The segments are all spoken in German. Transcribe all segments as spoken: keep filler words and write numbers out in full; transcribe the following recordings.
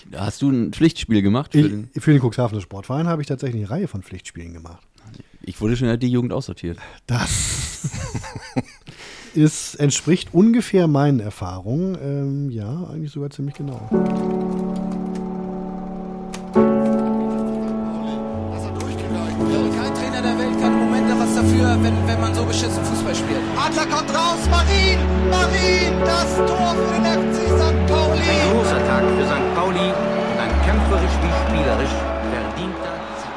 Hast du ein Pflichtspiel gemacht? Für, ich, den für den Cuxhavener Sportverein habe ich tatsächlich eine Reihe von Pflichtspielen gemacht. Ich wurde schon in der D-Jugend aussortiert. Das ist, entspricht ungefähr meinen Erfahrungen. Ähm, ja, eigentlich sogar ziemlich genau. Kein Trainer der Welt kann im Moment da was dafür, wenn, wenn man so beschissen Fußball spielt. Adler kommt raus, Marin, Marin, das Tor für den F C Sankt Pauli. Ein großer Tag für Sankt Pauli und ein kämpferisch wie spielerisch verdienter Sieg.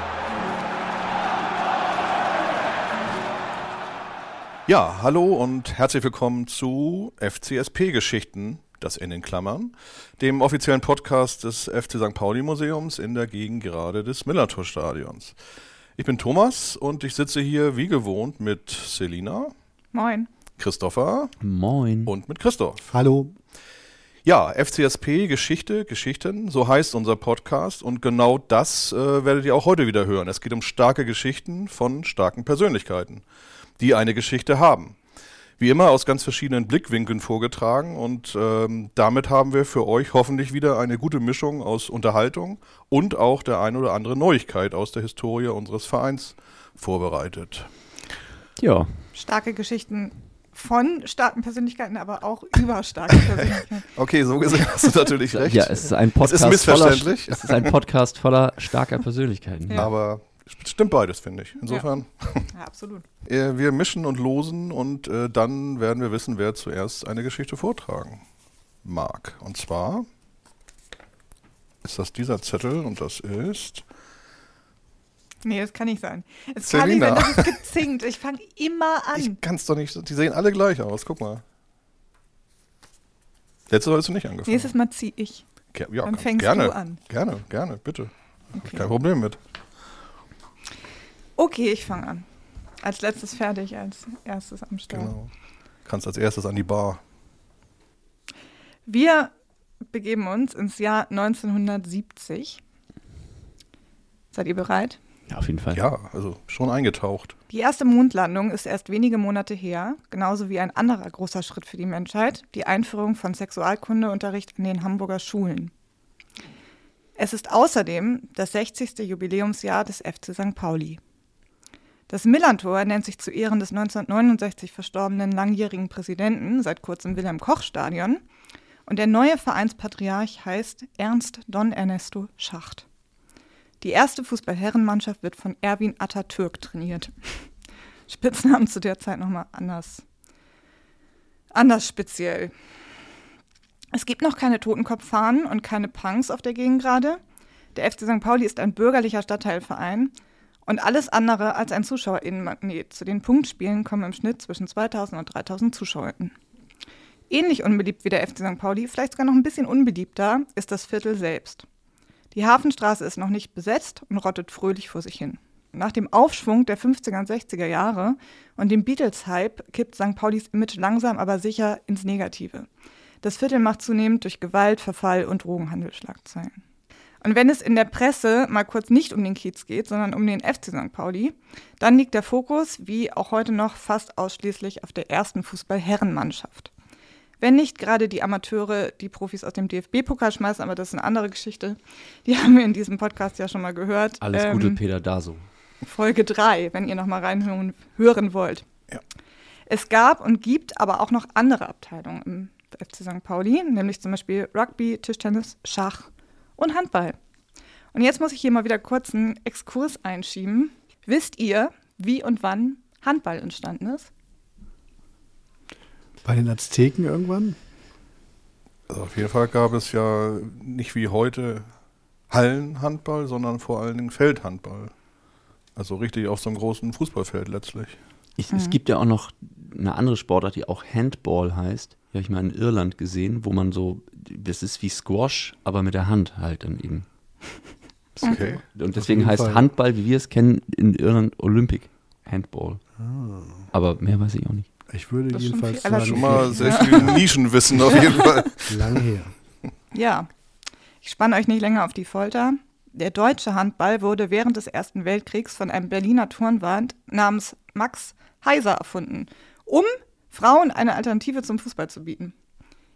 Ja, hallo und herzlich willkommen zu F C S P-Geschichten, das in den Klammern, dem offiziellen Podcast des F C Sankt Pauli Museums in der Gegend gerade des Millantor-Stadions. Ich bin Thomas und ich sitze hier wie gewohnt mit Selina. Moin. Christopher. Moin. Und mit Christoph. Hallo. Ja, F C S P, Geschichte, Geschichten, so heißt unser Podcast und genau das äh, werdet ihr auch heute wieder hören. Es geht um starke Geschichten von starken Persönlichkeiten, die eine Geschichte haben. Wie immer aus ganz verschiedenen Blickwinkeln vorgetragen und ähm, damit haben wir für euch hoffentlich wieder eine gute Mischung aus Unterhaltung und auch der ein oder andere Neuigkeit aus der Historie unseres Vereins vorbereitet. Ja. Starke Geschichten von starken Persönlichkeiten, aber auch über starke Persönlichkeiten. Okay, so gesehen hast du natürlich recht. Ja, es ist ein Podcast, es ist missverständlich. Voller, es ist ein Podcast voller starker Persönlichkeiten. Ja. Aber stimmt beides, finde ich. Insofern, Ja, absolut. äh, wir mischen und losen und äh, dann werden wir wissen, wer zuerst eine Geschichte vortragen mag. Und zwar ist das dieser Zettel und das ist... Nee, das kann nicht sein. Es kann nicht Selina. sein, das ist gezinkt. Ich fange immer an. Ich kann es doch nicht, die sehen alle gleich aus, guck mal. Letztes Mal hast du nicht angefangen. Nächstes Mal ziehe ich. Ge- ja, Dann kann- fängst gerne, du an. Gerne, gerne, bitte. Okay. Kein Problem mit. Okay, ich fange an. Als letztes fertig, als erstes am Start. Genau. Kannst als erstes an die Bar. Wir begeben uns ins Jahr neunzehnhundertsiebzig. Seid ihr bereit? Ja, auf jeden Fall. Ja, also schon eingetaucht. Die erste Mondlandung ist erst wenige Monate her, genauso wie ein anderer großer Schritt für die Menschheit, die Einführung von Sexualkundeunterricht in den Hamburger Schulen. Es ist außerdem das sechzigste Jubiläumsjahr des F C Sankt Pauli. Das Millantor nennt sich zu Ehren des neunzehnhundertneunundsechzig verstorbenen langjährigen Präsidenten, seit kurzem Wilhelm-Koch-Stadion, und der neue Vereinspatriarch heißt Ernst Don Ernesto Schacht. Die erste Fußball-Herrenmannschaft wird von Erwin Atatürk trainiert. Spitznamen zu der Zeit nochmal anders. Anders speziell. Es gibt noch keine Totenkopffahnen und keine Punks auf der Gegengrade. Der F C Sankt Pauli ist ein bürgerlicher Stadtteilverein und alles andere als ein Zuschauerinnenmagnet. Zu den Punktspielen kommen im Schnitt zwischen zweitausend und dreitausend ZuschauerInnen. Ähnlich unbeliebt wie der F C Sankt Pauli, vielleicht sogar noch ein bisschen unbeliebter, ist das Viertel selbst. Die Hafenstraße ist noch nicht besetzt und rottet fröhlich vor sich hin. Nach dem Aufschwung der fünfziger und sechziger Jahre und dem Beatles-Hype kippt Sankt Paulis Image langsam aber sicher ins Negative. Das Viertel macht zunehmend durch Gewalt, Verfall und Drogenhandel Schlagzeilen. Und wenn es in der Presse mal kurz nicht um den Kiez geht, sondern um den F C Sankt Pauli, dann liegt der Fokus, wie auch heute noch, fast ausschließlich auf der ersten Fußball-Herrenmannschaft. Wenn nicht gerade die Amateure die Profis aus dem D F B-Pokal schmeißen, aber das ist eine andere Geschichte. Die haben wir in diesem Podcast ja schon mal gehört. Alles ähm, Gute, Peter Daso. Folge drei, wenn ihr noch mal reinhören hören wollt. Ja. Es gab und gibt aber auch noch andere Abteilungen im F C Sankt Pauli, nämlich zum Beispiel Rugby, Tischtennis, Schach und Handball. Und jetzt muss ich hier mal wieder kurz einen Exkurs einschieben. Wisst ihr, wie und wann Handball entstanden ist? Bei den Azteken irgendwann? Also auf jeden Fall gab es ja nicht wie heute Hallenhandball, sondern vor allen Dingen Feldhandball. Also richtig auf so einem großen Fußballfeld letztlich. Ich, Mhm. Es gibt ja auch noch eine andere Sportart, die auch Handball heißt. Die habe ich mal in Irland gesehen, wo man so, das ist wie Squash, aber mit der Hand halt dann eben. Okay. Und deswegen jeden heißt Fall. Handball, wie wir es kennen, in Irland Olympic Handball. Ah, Aber mehr weiß ich auch nicht. ich würde Das ist schon jedenfalls viel- sagen, Schon mal sehr Ja. viel Nischenwissen auf jeden Fall. lange her. Ja, ich spanne euch nicht länger auf die Folter. Der deutsche Handball wurde während des Ersten Weltkriegs von einem Berliner Turnwart namens Max Heiser erfunden, um Frauen eine Alternative zum Fußball zu bieten.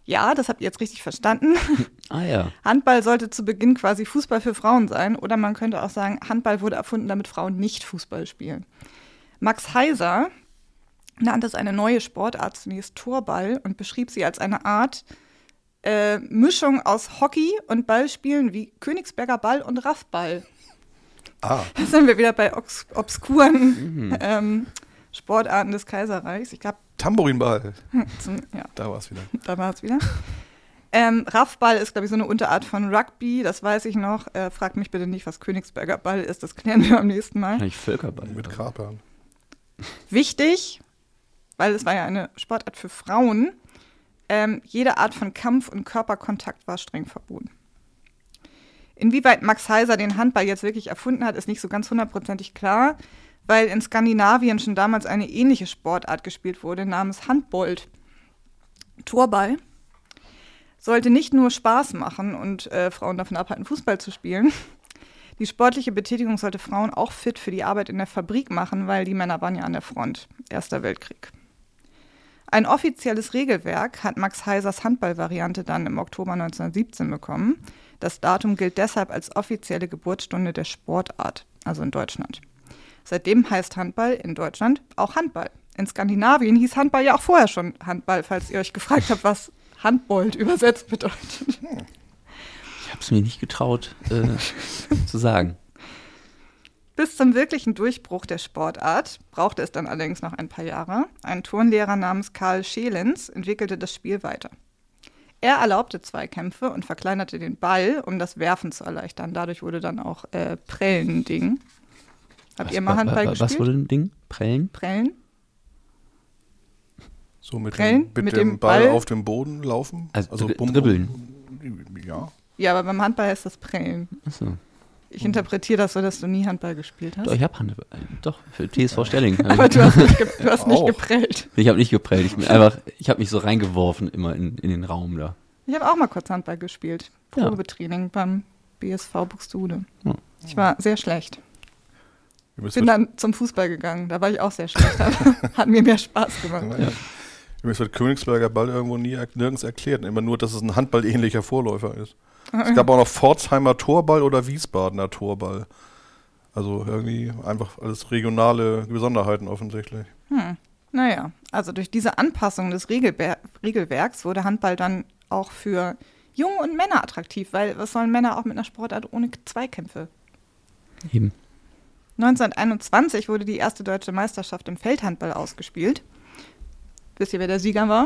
Ja, das habt ihr jetzt richtig verstanden. Ah ja. Handball sollte zu Beginn quasi Fußball für Frauen sein. Oder man könnte auch sagen, Handball wurde erfunden, damit Frauen nicht Fußball spielen. Max Heiser nannte es eine neue Sportart, zunächst Torball, und beschrieb sie als eine Art äh, Mischung aus Hockey und Ballspielen wie Königsberger Ball und Raffball. Ah. Da sind wir wieder bei obs- obskuren mhm. ähm, Sportarten des Kaiserreichs. Ich glaube, Tambourinball. Zum, ja. Da war es wieder. Da war es wieder. Ähm, Raffball ist, glaube ich, so eine Unterart von Rugby, das weiß ich noch. Äh, fragt mich bitte nicht, was Königsberger Ball ist, das klären wir beim nächsten Mal. Wahrscheinlich Völkerball. Mit Kapern. Wichtig, weil es war ja eine Sportart für Frauen, ähm, jede Art von Kampf- und Körperkontakt war streng verboten. Inwieweit Max Heiser den Handball jetzt wirklich erfunden hat, ist nicht so ganz hundertprozentig klar, weil in Skandinavien schon damals eine ähnliche Sportart gespielt wurde, namens Handbold. Torball sollte nicht nur Spaß machen und äh, Frauen davon abhalten, Fußball zu spielen. Die sportliche Betätigung sollte Frauen auch fit für die Arbeit in der Fabrik machen, weil die Männer waren ja an der Front. Erster Weltkrieg. Ein offizielles Regelwerk hat Max Heisers Handballvariante dann im Oktober neunzehnhundertsiebzehn bekommen. Das Datum gilt deshalb als offizielle Geburtsstunde der Sportart, also in Deutschland. Seitdem heißt Handball in Deutschland auch Handball. In Skandinavien hieß Handball ja auch vorher schon Handball, falls ihr euch gefragt habt, was Handbold übersetzt bedeutet. Ich habe es mir nicht getraut äh, zu sagen. Bis zum wirklichen Durchbruch der Sportart brauchte es dann allerdings noch ein paar Jahre. Ein Turnlehrer namens Karl Schelens entwickelte das Spiel weiter. Er erlaubte Zweikämpfe und verkleinerte den Ball, um das Werfen zu erleichtern. Dadurch wurde dann auch äh, Prellen ein Ding. Habt Was, ihr mal Handball wa, wa, gespielt? Was wurde ein Ding? Prellen? Prellen? So mit, Prellen? dem, mit, Mit dem, dem Ball, Ball? auf dem Boden laufen? Also, dri- bum- dribbeln. Ja. Ja, aber beim Handball heißt das Prellen. Achso. Ich interpretiere das so, dass du nie Handball gespielt hast. Doch, ich habe Handball. Doch, für T S V Stelling. Aber du hast nicht, ge- du hast nicht Auch. geprellt. Ich habe nicht geprellt. Ich bin einfach, ich habe mich so reingeworfen immer in, in den Raum da. Ich habe auch mal kurz Handball gespielt. Ja. Probetraining beim B S V Buxtehude. Ja. Ich war sehr schlecht. Ihr müsst Bin dann zum Fußball gegangen. Da war ich auch sehr schlecht. Hat mir mehr Spaß gemacht. Ja. Mir wird Königsberger Ball irgendwo nie nirgends erklärt. Immer nur, dass es ein handballähnlicher Vorläufer ist. Es gab auch noch Pforzheimer Torball oder Wiesbadener Torball. Also irgendwie einfach alles regionale Besonderheiten offensichtlich. Hm. Naja, also durch diese Anpassung des Regelber- Regelwerks wurde Handball dann auch für Jungen und Männer attraktiv, weil was sollen Männer auch mit einer Sportart ohne Zweikämpfe? Eben. neunzehnhunderteinundzwanzig wurde die erste deutsche Meisterschaft im Feldhandball ausgespielt. Wisst ihr, wer der Sieger war?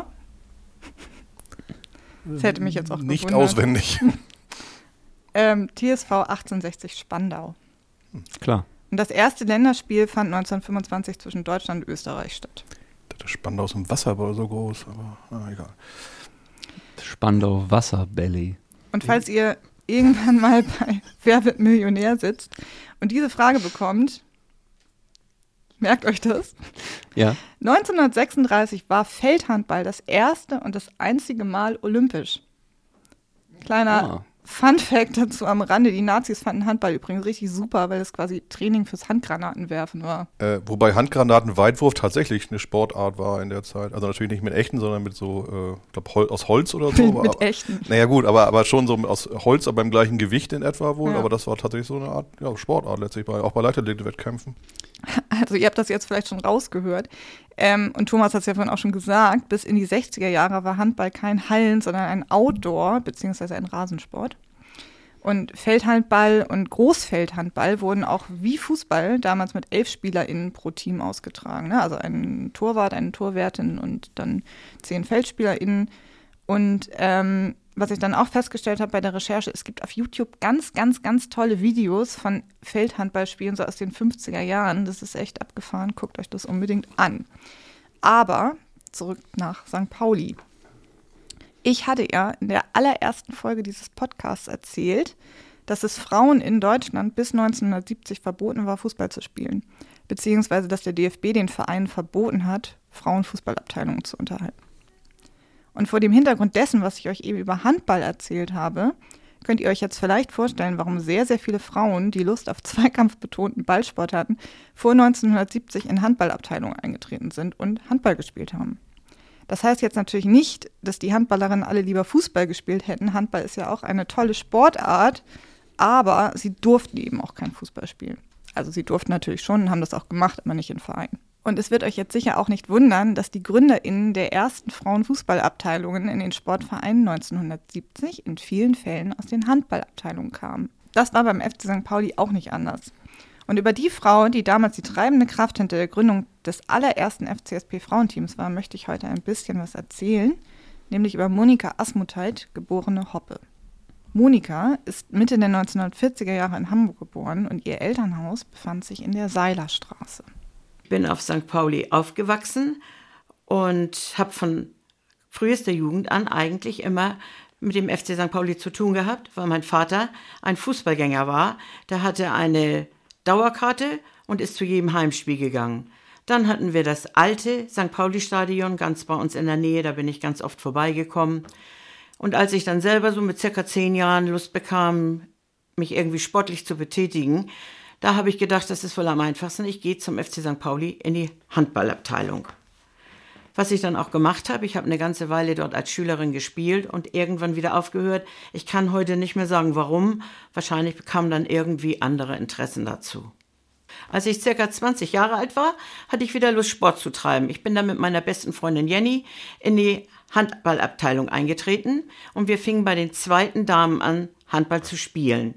Das hätte mich jetzt auch Nicht gewundert. auswendig. Ähm, T S V achtzehnhundertsechzig Spandau. Klar. Und das erste Länderspiel fand neunzehnhundertfünfundzwanzig zwischen Deutschland und Österreich statt. Das Spandau aus dem Wasser war so groß, aber ah, egal. Spandau Wasserbelly. Und falls ihr irgendwann mal bei Wer wird Millionär sitzt und diese Frage bekommt, merkt euch das. Ja. neunzehnhundertsechsunddreißig war Feldhandball das erste und das einzige Mal olympisch. Kleiner Ah. Fun-Fact dazu am Rande. Die Nazis fanden Handball übrigens richtig super, weil es quasi Training fürs Handgranatenwerfen war. Äh, wobei Handgranatenweitwurf tatsächlich eine Sportart war in der Zeit. Also natürlich nicht mit echten, sondern mit so, äh, ich glaube, Hol- aus Holz oder so. Mit aber, echten. Naja gut, aber, aber schon so aus Holz, aber beim gleichen Gewicht in etwa wohl. Ja. Aber das war tatsächlich so eine Art ja, Sportart letztlich, bei, auch bei Leichtathletik-Wettkämpfen. Also ihr habt das jetzt vielleicht schon rausgehört. Ähm, und Thomas hat es ja vorhin auch schon gesagt, bis in die sechziger Jahre war Handball kein Hallen, sondern ein Outdoor- bzw. ein Rasensport. Und Feldhandball und Großfeldhandball wurden auch wie Fußball damals mit elf SpielerInnen pro Team ausgetragen. Ne? Also ein Torwart, eine Torwärtin und dann zehn FeldspielerInnen. Und ähm, was ich dann auch festgestellt habe bei der Recherche, es gibt auf YouTube ganz, ganz, ganz tolle Videos von Feldhandballspielen so aus den fünfziger Jahren. Das ist echt abgefahren. Guckt euch das unbedingt an. Aber zurück nach Sankt Pauli. Ich hatte ja in der allerersten Folge dieses Podcasts erzählt, dass es Frauen in Deutschland bis neunzehnhundertsiebzig verboten war, Fußball zu spielen. Beziehungsweise, dass der D F B den Vereinen verboten hat, Frauenfußballabteilungen zu unterhalten. Und vor dem Hintergrund dessen, was ich euch eben über Handball erzählt habe, könnt ihr euch jetzt vielleicht vorstellen, warum sehr, sehr viele Frauen, die Lust auf zweikampfbetonten Ballsport hatten, vor neunzehnhundertsiebzig in Handballabteilungen eingetreten sind und Handball gespielt haben. Das heißt jetzt natürlich nicht, dass die Handballerinnen alle lieber Fußball gespielt hätten. Handball ist ja auch eine tolle Sportart, aber sie durften eben auch kein Fußball spielen. Also sie durften natürlich schon und haben das auch gemacht, aber nicht in Vereinen. Und es wird euch jetzt sicher auch nicht wundern, dass die GründerInnen der ersten Frauenfußballabteilungen in den Sportvereinen neunzehnhundertsiebzig in vielen Fällen aus den Handballabteilungen kamen. Das war beim F C Sankt Pauli auch nicht anders. Und über die Frau, die damals die treibende Kraft hinter der Gründung des allerersten F C S P-Frauenteams war, möchte ich heute ein bisschen was erzählen, nämlich über Monika Asmutheit, geborene Hoppe. Monika ist Mitte der neunzehnhundertvierziger Jahre in Hamburg geboren und ihr Elternhaus befand sich in der Seilerstraße. Ich bin auf Sankt Pauli aufgewachsen und habe von frühester Jugend an eigentlich immer mit dem F C Sankt Pauli zu tun gehabt, weil mein Vater ein Fußballgänger war. Der hatte eine Dauerkarte und ist zu jedem Heimspiel gegangen. Dann hatten wir das alte Sankt Pauli-Stadion ganz bei uns in der Nähe, da bin ich ganz oft vorbeigekommen. Und als ich dann selber so mit circa zehn Jahren Lust bekam, mich irgendwie sportlich zu betätigen, da habe ich gedacht, das ist wohl am einfachsten, ich gehe zum F C Sankt Pauli in die Handballabteilung. Was ich dann auch gemacht habe, ich habe eine ganze Weile dort als Schülerin gespielt und irgendwann wieder aufgehört. Ich kann heute nicht mehr sagen, warum. Wahrscheinlich bekamen dann irgendwie andere Interessen dazu. Als ich circa zwanzig Jahre alt war, hatte ich wieder Lust, Sport zu treiben. Ich bin dann mit meiner besten Freundin Jenny in die Handballabteilung eingetreten und wir fingen bei den zweiten Damen an, Handball zu spielen.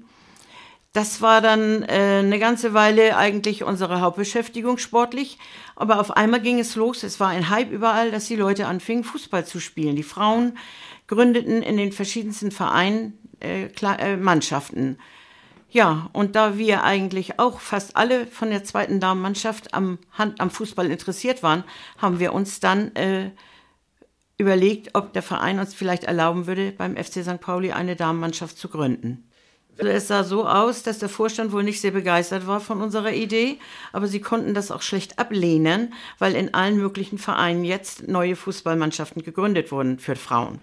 Das war dann äh, eine ganze Weile eigentlich unsere Hauptbeschäftigung sportlich. Aber auf einmal ging es los. Es war ein Hype überall, dass die Leute anfingen, Fußball zu spielen. Die Frauen gründeten in den verschiedensten Vereinen äh, äh, Mannschaften. Ja, und da wir eigentlich auch fast alle von der zweiten Damenmannschaft am, Hand, am Fußball interessiert waren, haben wir uns dann äh, überlegt, ob der Verein uns vielleicht erlauben würde, beim F C Sankt Pauli eine Damenmannschaft zu gründen. Es sah so aus, dass der Vorstand wohl nicht sehr begeistert war von unserer Idee, aber sie konnten das auch schlecht ablehnen, weil in allen möglichen Vereinen jetzt neue Fußballmannschaften gegründet wurden für Frauen.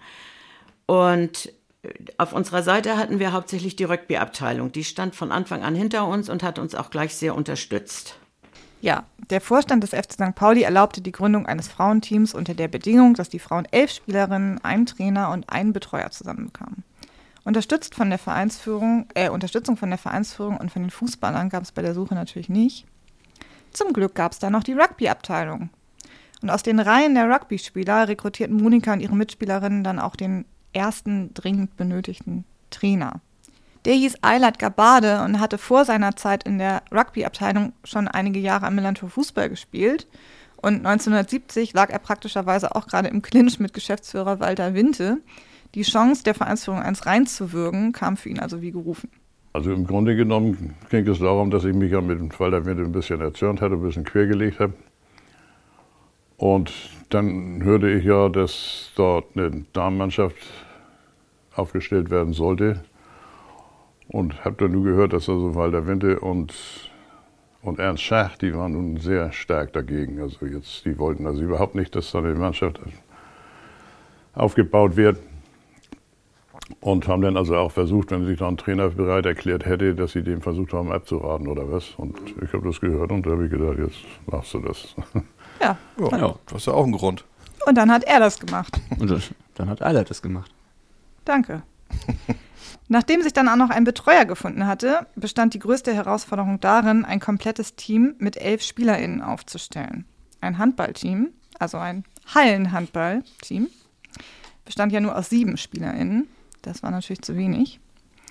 Und auf unserer Seite hatten wir hauptsächlich die Rugby-Abteilung. Die stand von Anfang an hinter uns und hat uns auch gleich sehr unterstützt. Ja, der Vorstand des F C Sankt Pauli erlaubte die Gründung eines Frauenteams unter der Bedingung, dass die Frauen elf Spielerinnen, einen Trainer und einen Betreuer zusammenbekamen. Unterstützt von der Vereinsführung, äh, Unterstützung von der Vereinsführung und von den Fußballern gab es bei der Suche natürlich nicht. Zum Glück gab es da noch die Rugby-Abteilung. Und aus den Reihen der Rugby-Spieler rekrutierten Monika und ihre Mitspielerinnen dann auch den ersten dringend benötigten Trainer. Der hieß Eilert Gabade und hatte vor seiner Zeit in der Rugby-Abteilung schon einige Jahre am Millantor Fußball gespielt. Und neunzehnhundertsiebzig lag er praktischerweise auch gerade im Clinch mit Geschäftsführer Walter Winte. Die Chance, der Vereinsführung eins reinzuwirken, kam für ihn also wie gerufen. Also im Grunde genommen ging es darum, dass ich mich ja mit dem Walter Winte ein bisschen erzürnt hatte, ein bisschen quergelegt habe. Und dann hörte ich ja, dass dort eine Damenmannschaft aufgestellt werden sollte. Und habe dann nur gehört, dass also Walter Winte und, und Ernst Schach, die waren nun sehr stark dagegen. Also jetzt, die wollten also überhaupt nicht, dass da eine Mannschaft aufgebaut wird. Und haben dann also auch versucht, wenn sich da ein Trainer bereit erklärt hätte, dass sie dem versucht haben abzuraten oder was. Und ich habe das gehört und da habe ich gedacht, jetzt machst du das. Ja. Ja, ja, das ist ja auch ein Grund. Und dann hat er das gemacht. Und das, dann hat Eilert das gemacht. Danke. Nachdem sich dann auch noch ein Betreuer gefunden hatte, bestand die größte Herausforderung darin, ein komplettes Team mit elf SpielerInnen aufzustellen. Ein Handballteam, also ein Hallenhandballteam, bestand ja nur aus sieben SpielerInnen. Das war natürlich zu wenig.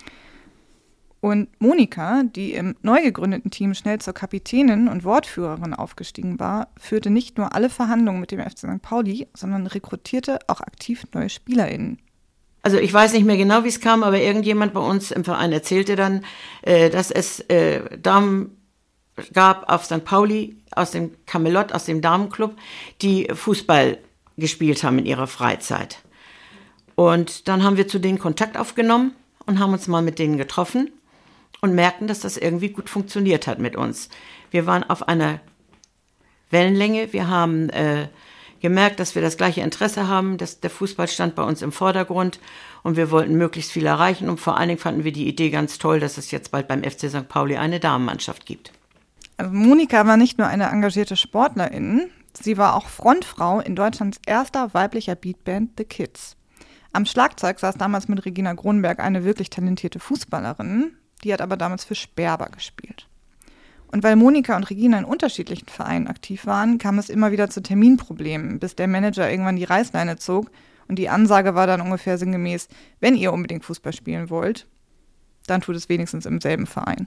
Und Monika, die im neu gegründeten Team schnell zur Kapitänin und Wortführerin aufgestiegen war, führte nicht nur alle Verhandlungen mit dem F C Sankt Pauli, sondern rekrutierte auch aktiv neue SpielerInnen. Also ich weiß nicht mehr genau, wie es kam, aber irgendjemand bei uns im Verein erzählte dann, äh, dass es äh, Damen gab auf Sankt Pauli, aus dem Kamelott, aus dem Damenclub, die Fußball gespielt haben in ihrer Freizeit. Und dann haben wir zu denen Kontakt aufgenommen und haben uns mal mit denen getroffen und merkten, dass das irgendwie gut funktioniert hat mit uns. Wir waren auf einer Wellenlänge, wir haben äh, gemerkt, dass wir das gleiche Interesse haben, dass der Fußball stand bei uns im Vordergrund und wir wollten möglichst viel erreichen und vor allen Dingen fanden wir die Idee ganz toll, dass es jetzt bald beim F C Sankt Pauli eine Damenmannschaft gibt. Also Monika war nicht nur eine engagierte Sportlerin, Sie war auch Frontfrau in Deutschlands erster weiblicher Beatband The Kids. Am Schlagzeug saß damals mit Regina Kronenberg eine wirklich talentierte Fußballerin, die hat aber damals für Sperber gespielt. Und weil Monika und Regina in unterschiedlichen Vereinen aktiv waren, kam es immer wieder zu Terminproblemen, bis der Manager irgendwann die Reißleine zog und die Ansage war dann ungefähr sinngemäß, wenn ihr unbedingt Fußball spielen wollt, dann tut es wenigstens im selben Verein.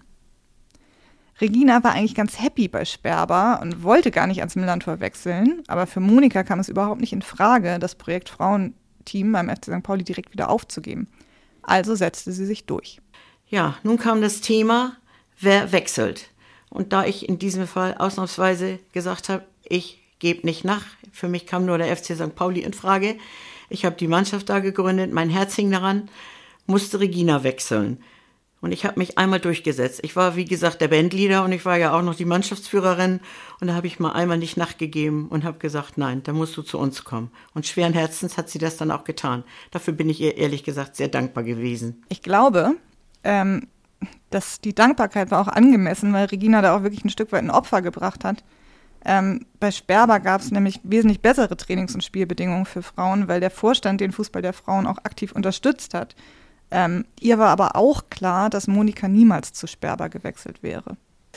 Regina war eigentlich ganz happy bei Sperber und wollte gar nicht ans Millerntor wechseln, aber für Monika kam es überhaupt nicht in Frage, das Projekt Frauenteam beim F C Sankt Pauli direkt wieder aufzugeben. Also setzte sie sich durch. Ja, nun kam das Thema, wer wechselt. Und da ich in diesem Fall ausnahmsweise gesagt habe, ich gebe nicht nach, für mich kam nur der F C Sankt Pauli in Frage. Ich habe die Mannschaft da gegründet, mein Herz hing daran, musste Regina wechseln. Und ich habe mich einmal durchgesetzt. Ich war, wie gesagt, der Bandleader und ich war ja auch noch die Mannschaftsführerin. Und da habe ich mal einmal nicht nachgegeben und habe gesagt, nein, da musst du zu uns kommen. Und schweren Herzens hat sie das dann auch getan. Dafür bin ich ihr ehrlich gesagt sehr dankbar gewesen. Ich glaube, ähm, dass die Dankbarkeit war auch angemessen, weil Regina da auch wirklich ein Stück weit ein Opfer gebracht hat. Ähm, bei Sperber gab es nämlich wesentlich bessere Trainings- und Spielbedingungen für Frauen, weil der Vorstand den Fußball der Frauen auch aktiv unterstützt hat. Ähm, ihr war aber auch klar, dass Monika niemals zu Sperber gewechselt wäre.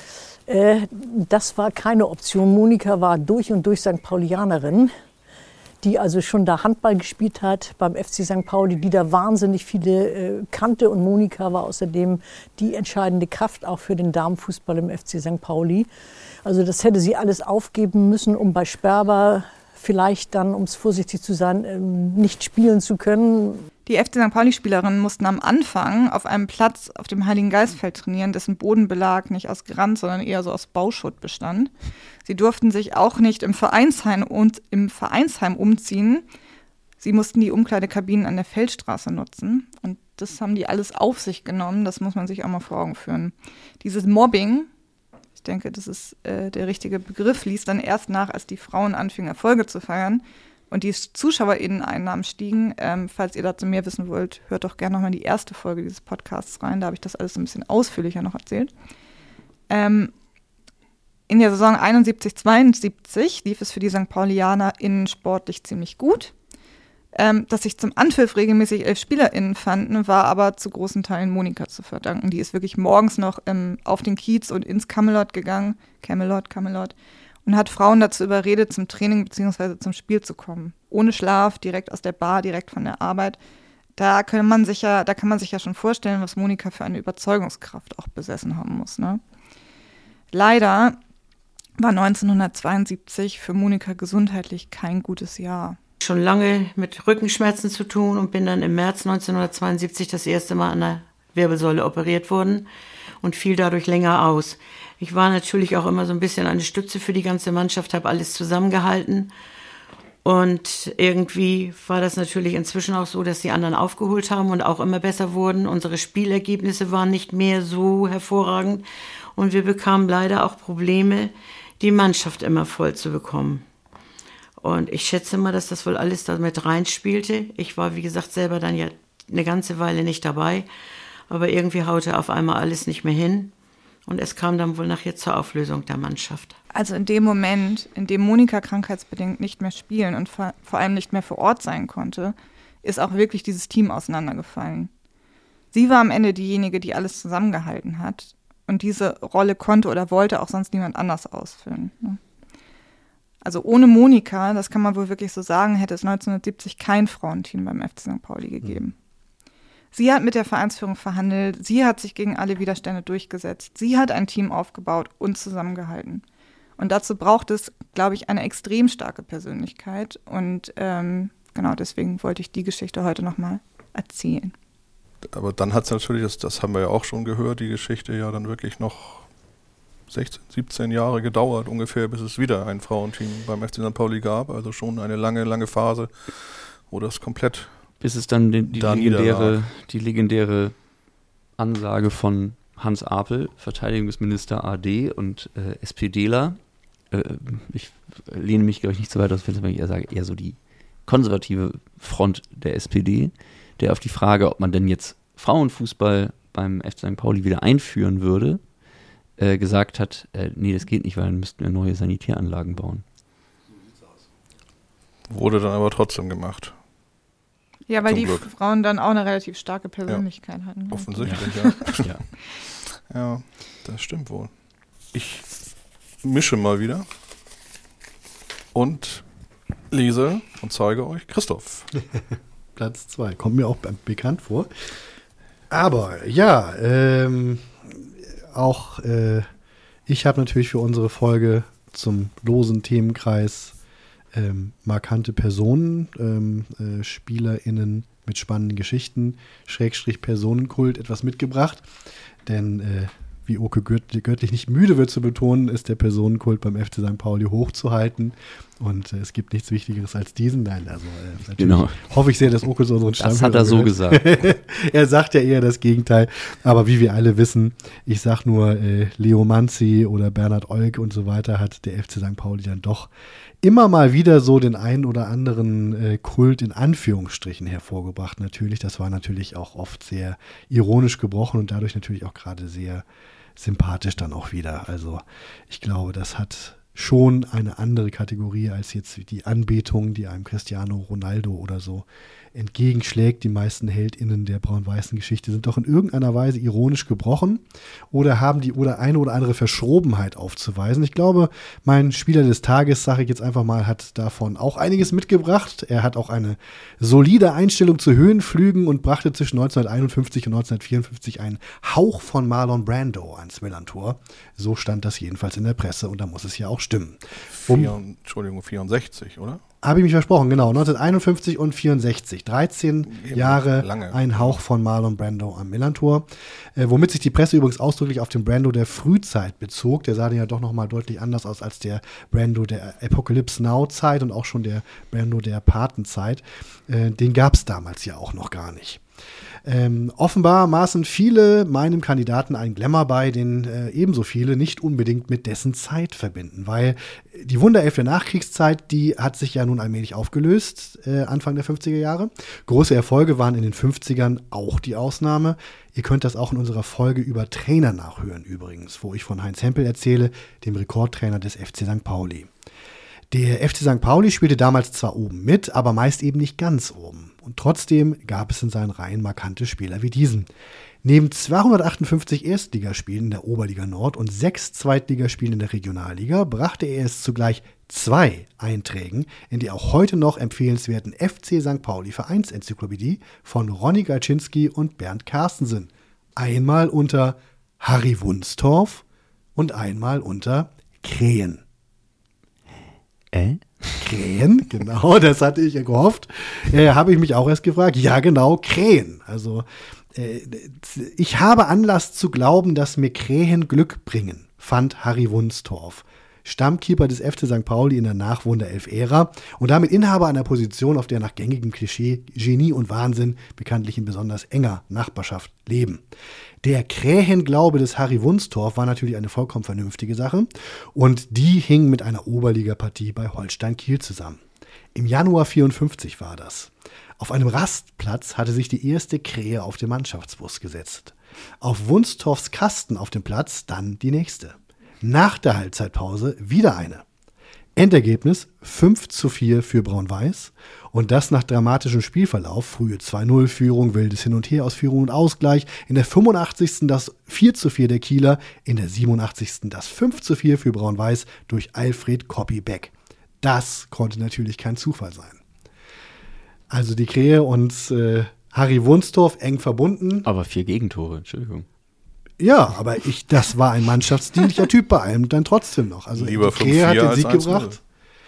Äh, das war keine Option. Monika war durch und durch Sankt Paulianerin, die also schon da Handball gespielt hat beim F C Sankt Pauli, die da wahnsinnig viele äh, kannte. Und Monika war außerdem die entscheidende Kraft auch für den Damenfußball im F C Sankt Pauli. Also das hätte sie alles aufgeben müssen, um bei Sperber vielleicht dann, um es vorsichtig zu sein, ähm, nicht spielen zu können. Die F C Sankt Pauli-Spielerinnen mussten am Anfang auf einem Platz auf dem Heiligen Geistfeld trainieren, dessen Bodenbelag nicht aus Granit, sondern eher so aus Bauschutt bestand. Sie durften sich auch nicht im Vereinsheim, und im Vereinsheim umziehen. Sie mussten die Umkleidekabinen an der Feldstraße nutzen. Und das haben die alles auf sich genommen. Das muss man sich auch mal vor Augen führen. Dieses Mobbing, ich denke, das ist äh, der richtige Begriff, ließ dann erst nach, als die Frauen anfingen, Erfolge zu feiern. Und die ZuschauerInnen-Einnahmen stiegen. Ähm, falls ihr dazu mehr wissen wollt, hört doch gerne nochmal die erste Folge dieses Podcasts rein. Da habe ich das alles ein bisschen ausführlicher noch erzählt. Ähm, in der Saison einundsiebzig zweiundsiebzig lief es für die Sankt PaulianerInnen sportlich ziemlich gut. Ähm, dass sich zum Anpfiff regelmäßig elf SpielerInnen fanden, war aber zu großen Teilen Monika zu verdanken. Die ist wirklich morgens noch ähm, auf den Kiez und ins Camelot gegangen. Camelot, Camelot. Und hat Frauen dazu überredet, zum Training bzw. zum Spiel zu kommen. Ohne Schlaf, direkt aus der Bar, direkt von der Arbeit. Da kann man sich ja, da kann man sich ja schon vorstellen, was Monika für eine Überzeugungskraft auch besessen haben muss. Ne? Leider war neunzehnhundertzweiundsiebzig für Monika gesundheitlich kein gutes Jahr. Schon lange mit Rückenschmerzen zu tun und bin dann im März neunzehnhundertzweiundsiebzig das erste Mal an der Wirbelsäule operiert worden und fiel dadurch länger aus. Ich war natürlich auch immer so ein bisschen eine Stütze für die ganze Mannschaft, habe alles zusammengehalten. Und irgendwie war das natürlich inzwischen auch so, dass die anderen aufgeholt haben und auch immer besser wurden. Unsere Spielergebnisse waren nicht mehr so hervorragend. Und wir bekamen leider auch Probleme, die Mannschaft immer voll zu bekommen. Und ich schätze mal, dass das wohl alles damit reinspielte. Ich war, wie gesagt, selber dann ja eine ganze Weile nicht dabei. Aber irgendwie haute auf einmal alles nicht mehr hin. Und es kam dann wohl nachher zur Auflösung der Mannschaft. Also in dem Moment, in dem Monika krankheitsbedingt nicht mehr spielen und vor, vor allem nicht mehr vor Ort sein konnte, ist auch wirklich dieses Team auseinandergefallen. Sie war am Ende diejenige, die alles zusammengehalten hat. Und diese Rolle konnte oder wollte auch sonst niemand anders ausfüllen. Also ohne Monika, das kann man wohl wirklich so sagen, hätte es neunzehnhundertsiebzig kein Frauenteam beim F C Sankt Pauli gegeben. Mhm. Sie hat mit der Vereinsführung verhandelt, sie hat sich gegen alle Widerstände durchgesetzt, sie hat ein Team aufgebaut und zusammengehalten. Und dazu braucht es, glaube ich, eine extrem starke Persönlichkeit. Und ähm, genau deswegen wollte ich die Geschichte heute nochmal erzählen. Aber dann hat es natürlich, das, das haben wir ja auch schon gehört, die Geschichte ja dann wirklich noch sechzehn, siebzehn Jahre gedauert ungefähr, bis es wieder ein Frauenteam beim F C Sankt Pauli gab. Also schon eine lange, lange Phase, wo das komplett bis es dann die, die, da legendäre, die legendäre Ansage von Hans Apel, Verteidigungsminister A D und äh, SPDler, äh, ich lehne mich, glaube ich, nicht so weit aus, wenn ich eher sage, eher so die konservative Front der S P D, der auf die Frage, ob man denn jetzt Frauenfußball beim F C Sankt Pauli wieder einführen würde, äh, gesagt hat, äh, nee, das geht nicht, weil dann müssten wir neue Sanitäranlagen bauen. Wurde dann aber trotzdem gemacht. Ja, weil Zum die Glück. Frauen dann auch eine relativ starke Persönlichkeit Ja. hatten. Offensichtlich, ja. Ja. Ja, das stimmt wohl. Ich mische mal wieder und lese und zeige euch Christoph. Platz zwei. Kommt mir auch be- bekannt vor. Aber ja, ähm, auch äh, ich habe natürlich für unsere Folge zum losen Themenkreis ähm, markante Personen, ähm, äh, SpielerInnen mit spannenden Geschichten, Schrägstrich Personenkult etwas mitgebracht. Denn äh, wie Oke Gött- Göttlich nicht müde wird zu betonen, ist der Personenkult beim F C Sankt Pauli hochzuhalten. Und äh, es gibt nichts Wichtigeres als diesen. Nein, also äh, natürlich Genau. hoffe ich sehr, dass Oke so unseren Das Stammhörer hat er so gehört. gesagt. Er sagt ja eher das Gegenteil. Aber wie wir alle wissen, ich sag nur, äh, Leo Manzi oder Bernhard Olk und so weiter, hat der F C Sankt Pauli dann doch immer mal wieder so den einen oder anderen äh, Kult in Anführungsstrichen hervorgebracht. Natürlich, das war natürlich auch oft sehr ironisch gebrochen und dadurch natürlich auch gerade sehr sympathisch dann auch wieder. Also ich glaube, das hat schon eine andere Kategorie als jetzt die Anbetung, die einem Cristiano Ronaldo oder so entgegenschlägt. Die meisten HeldInnen der braun-weißen Geschichte sind doch in irgendeiner Weise ironisch gebrochen oder haben die oder eine oder andere Verschrobenheit aufzuweisen. Ich glaube, mein Spieler des Tages, sage ich jetzt einfach mal, hat davon auch einiges mitgebracht. Er hat auch eine solide Einstellung zu Höhenflügen und brachte zwischen neunzehnhunderteinundfünfzig und neunzehnhundertvierundfünfzig einen Hauch von Marlon Brando ans Millantor. So stand das jedenfalls in der Presse und da muss es ja auch stimmen. Um, Vier, Entschuldigung, vierundsechzig, oder? Habe ich mich versprochen, genau. neunzehnhunderteinundfünfzig und vierundsechzig. dreizehn Eben, Jahre, lange. ein Hauch von Marlon Brando am Millantor. Äh, womit sich die Presse übrigens ausdrücklich auf den Brando der Frühzeit bezog. Der sah dann ja doch nochmal deutlich anders aus als der Brando der Apocalypse Now-Zeit und auch schon der Brando der Patenzeit. Äh, den gab es damals ja auch noch gar nicht. Ähm, offenbar maßen viele meinem Kandidaten einen Glamour bei, den äh, ebenso viele nicht unbedingt mit dessen Zeit verbinden, weil die Wunderelf der Nachkriegszeit, die hat sich ja nun allmählich aufgelöst, äh, Anfang der fünfziger Jahre. Große Erfolge waren in den fünfzigern auch die Ausnahme. Ihr könnt das auch in unserer Folge über Trainer nachhören übrigens, wo ich von Heinz Hempel erzähle, dem Rekordtrainer des F C Sankt Pauli. Der F C Sankt Pauli spielte damals zwar oben mit, aber meist eben nicht ganz oben. Und trotzdem gab es in seinen Reihen markante Spieler wie diesen. Neben zweihundertachtundfünfzig Erstligaspielen in der Oberliga Nord und sechs Zweitligaspielen in der Regionalliga brachte er es zugleich zwei Einträgen in die auch heute noch empfehlenswerten F C Sankt Pauli Vereinsenzyklopädie von Ronny Galczynski und Bernd Carstensen. Einmal unter Harry Wunstorf und einmal unter Krähen. Äh? Krähen, genau, das hatte ich ja gehofft. Äh, habe ich mich auch erst gefragt. Ja, genau, Krähen. Also, äh, ich habe Anlass zu glauben, dass mir Krähen Glück bringen, fand Harry Wunstorf, Stammkeeper des F C Sankt Pauli in der Nachwunder-Elf-Ära und damit Inhaber einer Position, auf der nach gängigem Klischee Genie und Wahnsinn bekanntlich in besonders enger Nachbarschaft leben. Der Krähenglaube des Harry Wunstorf war natürlich eine vollkommen vernünftige Sache und die hing mit einer Oberligapartie bei Holstein Kiel zusammen. Im Januar vierundfünfzig war das. Auf einem Rastplatz hatte sich die erste Krähe auf den Mannschaftsbus gesetzt. Auf Wunstorfs Kasten auf dem Platz dann die nächste. Nach der Halbzeitpause wieder eine. Endergebnis fünf zu vier für Braun-Weiß und das nach dramatischem Spielverlauf, frühe zwei null Führung, wildes Hin und Her aus Führung und Ausgleich, in der fünfundachtzigsten das vier zu vier der Kieler, in der siebenundachtzigsten das fünf zu vier für Braun-Weiß durch Alfred Coppi Beck. Das konnte natürlich kein Zufall sein. Also die Krähe und äh, Harry Wunstorf eng verbunden. Aber vier Gegentore, Entschuldigung. Ja, aber ich, das war ein mannschaftsdienlicher Typ bei allem dann trotzdem noch. Also Lieber die Krähe hat den Sieg gebracht.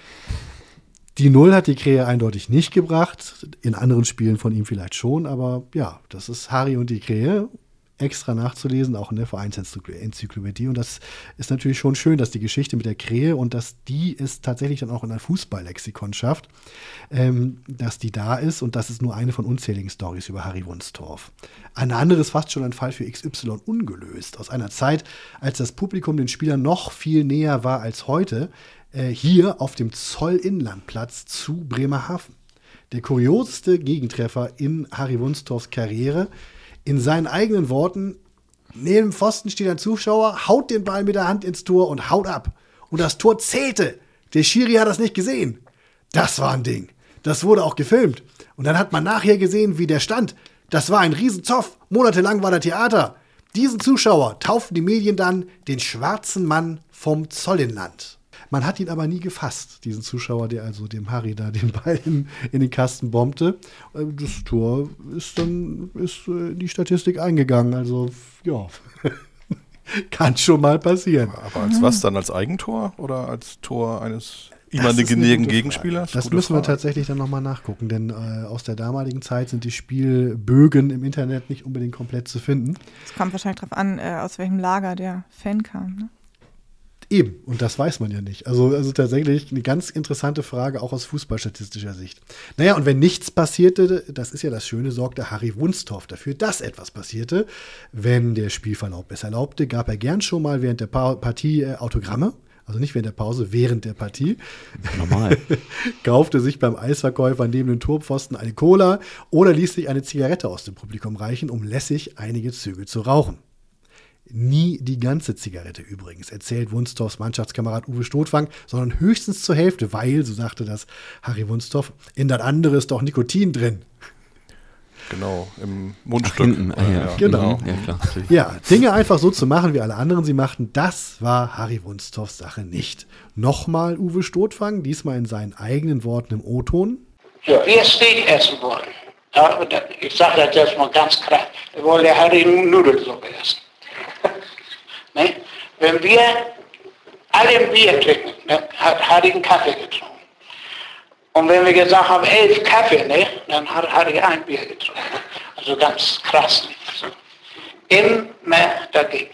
Die Null hat die Krähe eindeutig nicht gebracht. In anderen Spielen von ihm vielleicht schon, aber ja, das ist Harry und die Krähe. Extra nachzulesen, auch in der Vereinsenzyklopädie. Und das ist natürlich schon schön, dass die Geschichte mit der Krähe und dass die es tatsächlich dann auch in ein Fußballlexikon schafft, ähm, dass die da ist und das ist nur eine von unzähligen Storys über Harry Wunstorf. Ein anderes fast schon ein Fall für X Y ungelöst. Aus einer Zeit, als das Publikum den Spielern noch viel näher war als heute, äh, hier auf dem Zoll-Inlandplatz zu Bremerhaven. Der kurioseste Gegentreffer in Harry Wunstorfs Karriere. In seinen eigenen Worten, neben dem Pfosten steht ein Zuschauer, haut den Ball mit der Hand ins Tor und haut ab. Und das Tor zählte. Der Schiri hat das nicht gesehen. Das war ein Ding. Das wurde auch gefilmt. Und dann hat man nachher gesehen, wie der stand. Das war ein Riesenzoff. Monatelang war der Theater. Diesen Zuschauer tauften die Medien dann den schwarzen Mann vom Zollinland. Man hat ihn aber nie gefasst, diesen Zuschauer, der also dem Harry da den Ball in, in den Kasten bombte. Das Tor ist dann ist in die Statistik eingegangen. Also, ja, kann schon mal passieren. Aber als was dann? Als Eigentor oder als Tor eines imaginigen Gegenspielers? Das Gute müssen wir Frage. tatsächlich dann nochmal nachgucken, denn äh, aus der damaligen Zeit sind die Spielbögen im Internet nicht unbedingt komplett zu finden. Es kommt wahrscheinlich darauf an, äh, aus welchem Lager der Fan kam. Ne? Eben, und das weiß man ja nicht. Also, also tatsächlich eine ganz interessante Frage, auch aus fußballstatistischer Sicht. Naja, und wenn nichts passierte, das ist ja das Schöne, sorgte Harry Wunstorf dafür, dass etwas passierte. Wenn der Spielverlauf es erlaubte, gab er gern schon mal während der pa- Partie äh, Autogramme. Also nicht während der Pause, während der Partie. Normal. Kaufte sich beim Eisverkäufer neben dem Torpfosten eine Cola oder ließ sich eine Zigarette aus dem Publikum reichen, um lässig einige Züge zu rauchen. Nie die ganze Zigarette übrigens, erzählt Wunstorfs Mannschaftskamerad Uwe Stotfang, sondern höchstens zur Hälfte, weil, so sagte das Harry Wunstorf, in das andere ist doch Nikotin drin. Genau, im Mundstück. Hinten, ah, ja. Genau. Ja, klar. natürlich. Ja, Dinge einfach so zu machen, wie alle anderen sie machten, das war Harry Wunstorfs Sache nicht. Nochmal Uwe Stotfang, diesmal in seinen eigenen Worten im O-Ton. Ja, wir Steak essen wollen. Ja, und das- ich sage das jetzt mal ganz krass. Wir wollen der Harry Nudelsuppe essen. Ne? Wenn wir alle ein Bier trinken, ne, hat Harry einen Kaffee getrunken. Und wenn wir gesagt haben, elf Kaffee, ne, dann hat Harry ein Bier getrunken. Also ganz krass. Immer dagegen.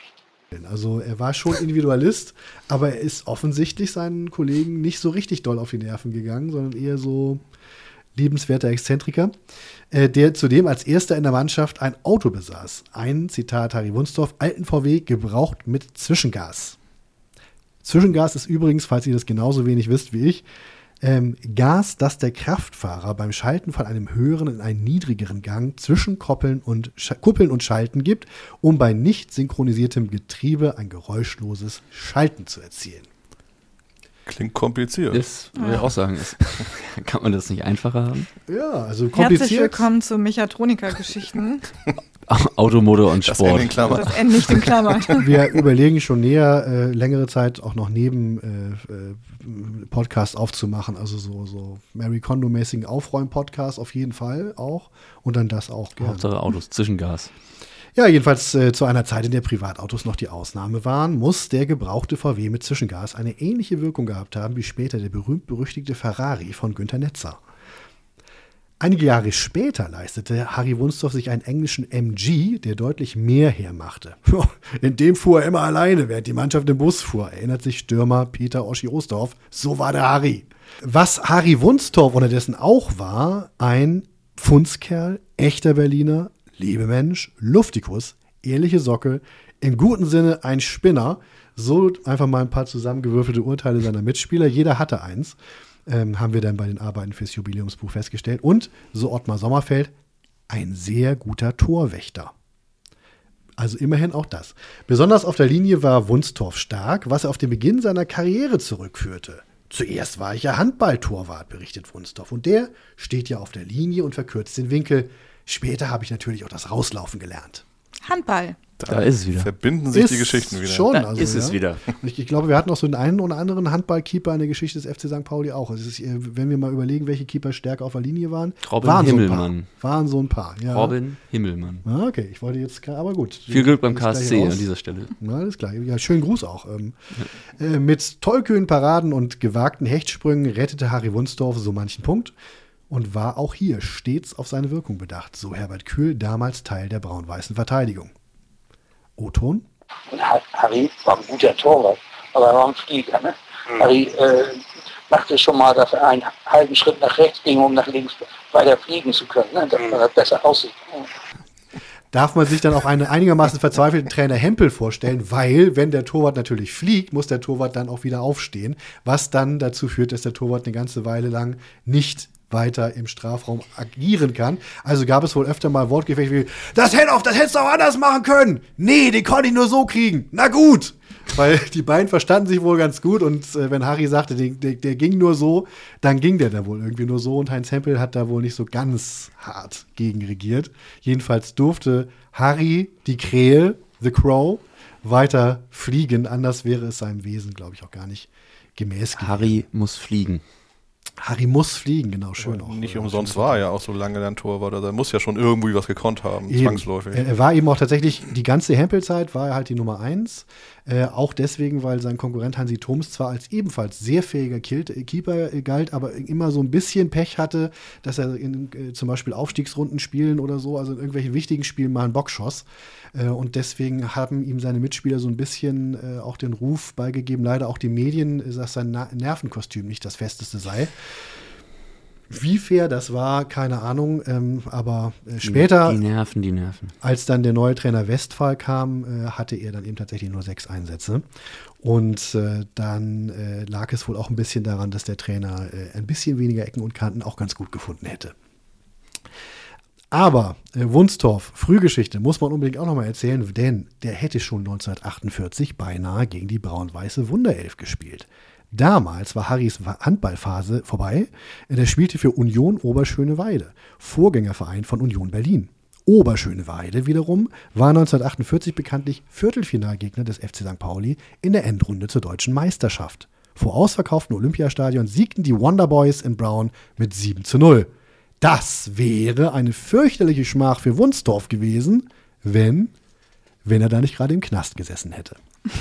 Also er war schon Individualist, aber er ist offensichtlich seinen Kollegen nicht so richtig doll auf die Nerven gegangen, sondern eher so liebenswerter Exzentriker, äh, der zudem als erster in der Mannschaft ein Auto besaß. Ein, Zitat Harry Wunstorf, alten V W gebraucht mit Zwischengas. Zwischengas ist übrigens, falls ihr das genauso wenig wisst wie ich, ähm, Gas, das der Kraftfahrer beim Schalten von einem höheren in einen niedrigeren Gang zwischen Koppeln und, Sch- Kuppeln und Schalten gibt, um bei nicht synchronisiertem Getriebe ein geräuschloses Schalten zu erzielen. Klingt kompliziert. Das würde ich auch sagen. Ist, kann man das nicht einfacher haben? Ja, also Herzlich kompliziert. willkommen zu Mechatroniker-Geschichten. Automotor und Das Ende Sport. in Klammern. Das Ende nicht in Klammern. Wir überlegen schon näher, äh, längere Zeit auch noch neben äh, äh, Podcast aufzumachen, also so, so Mary Kondo-mäßigen Aufräumen-Podcast auf jeden Fall auch und dann das auch gerne. Hauptsache Autos, Zwischengas. Ja, jedenfalls äh, zu einer Zeit, in der Privatautos noch die Ausnahme waren, muss der gebrauchte V W mit Zwischengas eine ähnliche Wirkung gehabt haben wie später der berühmt-berüchtigte Ferrari von Günter Netzer. Einige Jahre später leistete Harry Wunstorf sich einen englischen M G, der deutlich mehr hermachte. In dem fuhr er immer alleine, während die Mannschaft im Bus fuhr, erinnert sich Stürmer Peter Oschi Osdorf. So war der Harry. Was Harry Wunstorf unterdessen auch war, ein Fundskerl, echter Berliner, Liebemensch, Luftikus, ehrliche Socke, im guten Sinne ein Spinner. So einfach mal ein paar zusammengewürfelte Urteile seiner Mitspieler. Jeder hatte eins. Ähm, haben wir dann bei den Arbeiten fürs Jubiläumsbuch festgestellt. Und, so Ottmar Sommerfeld, ein sehr guter Torwächter. Also immerhin auch das. Besonders auf der Linie war Wunstorf stark, was er auf den Beginn seiner Karriere zurückführte. Zuerst war ich ja Handballtorwart, berichtet Wunstorf. Und der steht ja auf der Linie und verkürzt den Winkel. Später habe ich natürlich auch das Rauslaufen gelernt. Handball. Da ist es wieder. Verbinden sich Ist die Geschichten wieder. Schon, Da also, ist ja. es wieder. Ich, ich glaube, wir hatten auch so den einen oder anderen Handballkeeper in der Geschichte des F C Sankt Pauli auch. Also es ist, äh, wenn wir mal überlegen, welche Keeper stärker auf der Linie waren, Robin waren Himmelmann. So ein paar. Waren so ein paar. Ja. Robin Himmelmann. Ah, okay, ich wollte jetzt, aber gut. Viel Glück beim Das K gleich S C raus. an dieser Stelle. Na, alles klar. Ja, schönen Gruß auch. Ähm, äh, mit tollkühnen Paraden und gewagten Hechtsprüngen rettete Harry Wunstorf so manchen Punkt und war auch hier stets auf seine Wirkung bedacht. So Herbert Kühl, damals Teil der braun-weißen Verteidigung. O-Ton? Und Harry war ein guter Torwart, aber er war ein Flieger. Ne? Harry äh, machte schon mal, dass er einen halben Schritt nach rechts ging, um nach links weiter fliegen zu können, ne? Dass man besser aussieht. Darf man sich dann auch einen einigermaßen verzweifelten Trainer Hempel vorstellen, weil, wenn der Torwart natürlich fliegt, muss der Torwart dann auch wieder aufstehen, was dann dazu führt, dass der Torwart eine ganze Weile lang nicht weiter im Strafraum agieren kann. Also gab es wohl öfter mal Wortgefechte wie, das hätte auch, das hättest du auch anders machen können. Nee, den konnte ich nur so kriegen. Na gut. weil die beiden verstanden sich wohl ganz gut und äh, wenn Harry sagte, der, der, der ging nur so, dann ging der da wohl irgendwie nur so und Heinz Hempel hat da wohl nicht so ganz hart gegen regiert. Jedenfalls durfte Harry, die Krähe, The Crow, weiter fliegen, anders wäre es seinem Wesen, glaube ich, auch gar nicht gemäß gewesen. Harry muss fliegen. Harry muss fliegen, genau, schön auch. auch. Nicht umsonst war er ja auch so lange dann Torwart. Also er muss ja schon irgendwie was gekonnt haben, eben. zwangsläufig. Er, er war eben auch tatsächlich, die ganze Hempel-Zeit war er halt die Nummer eins. Äh, auch deswegen, weil sein Konkurrent Hansi Thoms zwar als ebenfalls sehr fähiger Keeper galt, aber immer so ein bisschen Pech hatte, dass er in äh, zum Beispiel Aufstiegsrunden spielen oder so, also in irgendwelchen wichtigen Spielen mal einen Bock schoss. Äh, und deswegen haben ihm seine Mitspieler so ein bisschen äh, auch den Ruf beigegeben, leider auch die Medien, dass sein Na- Nervenkostüm nicht das Festeste sei. Wie fair das war, keine Ahnung, ähm, aber äh, später, Die Nerven, die Nerven. als dann der neue Trainer Westphal kam, äh, hatte er dann eben tatsächlich nur sechs Einsätze. Und äh, dann äh, lag es wohl auch ein bisschen daran, dass der Trainer äh, ein bisschen weniger Ecken und Kanten auch ganz gut gefunden hätte. Aber äh, Wunstorf, Frühgeschichte, muss man unbedingt auch nochmal erzählen, denn der hätte schon neunzehnhundertachtundvierzig beinahe gegen die braun-weiße Wunderelf gespielt. Damals war Harrys Handballphase vorbei. Er spielte für Union Oberschöneweide, Vorgängerverein von Union Berlin. Oberschöneweide wiederum war neunzehnhundertachtundvierzig bekanntlich Viertelfinalgegner des F C Sankt Pauli in der Endrunde zur deutschen Meisterschaft. Vor ausverkauftem Olympiastadion siegten die Wonderboys in Braun mit sieben zu null. Das wäre eine fürchterliche Schmach für Wunstorf gewesen, wenn, wenn er da nicht gerade im Knast gesessen hätte.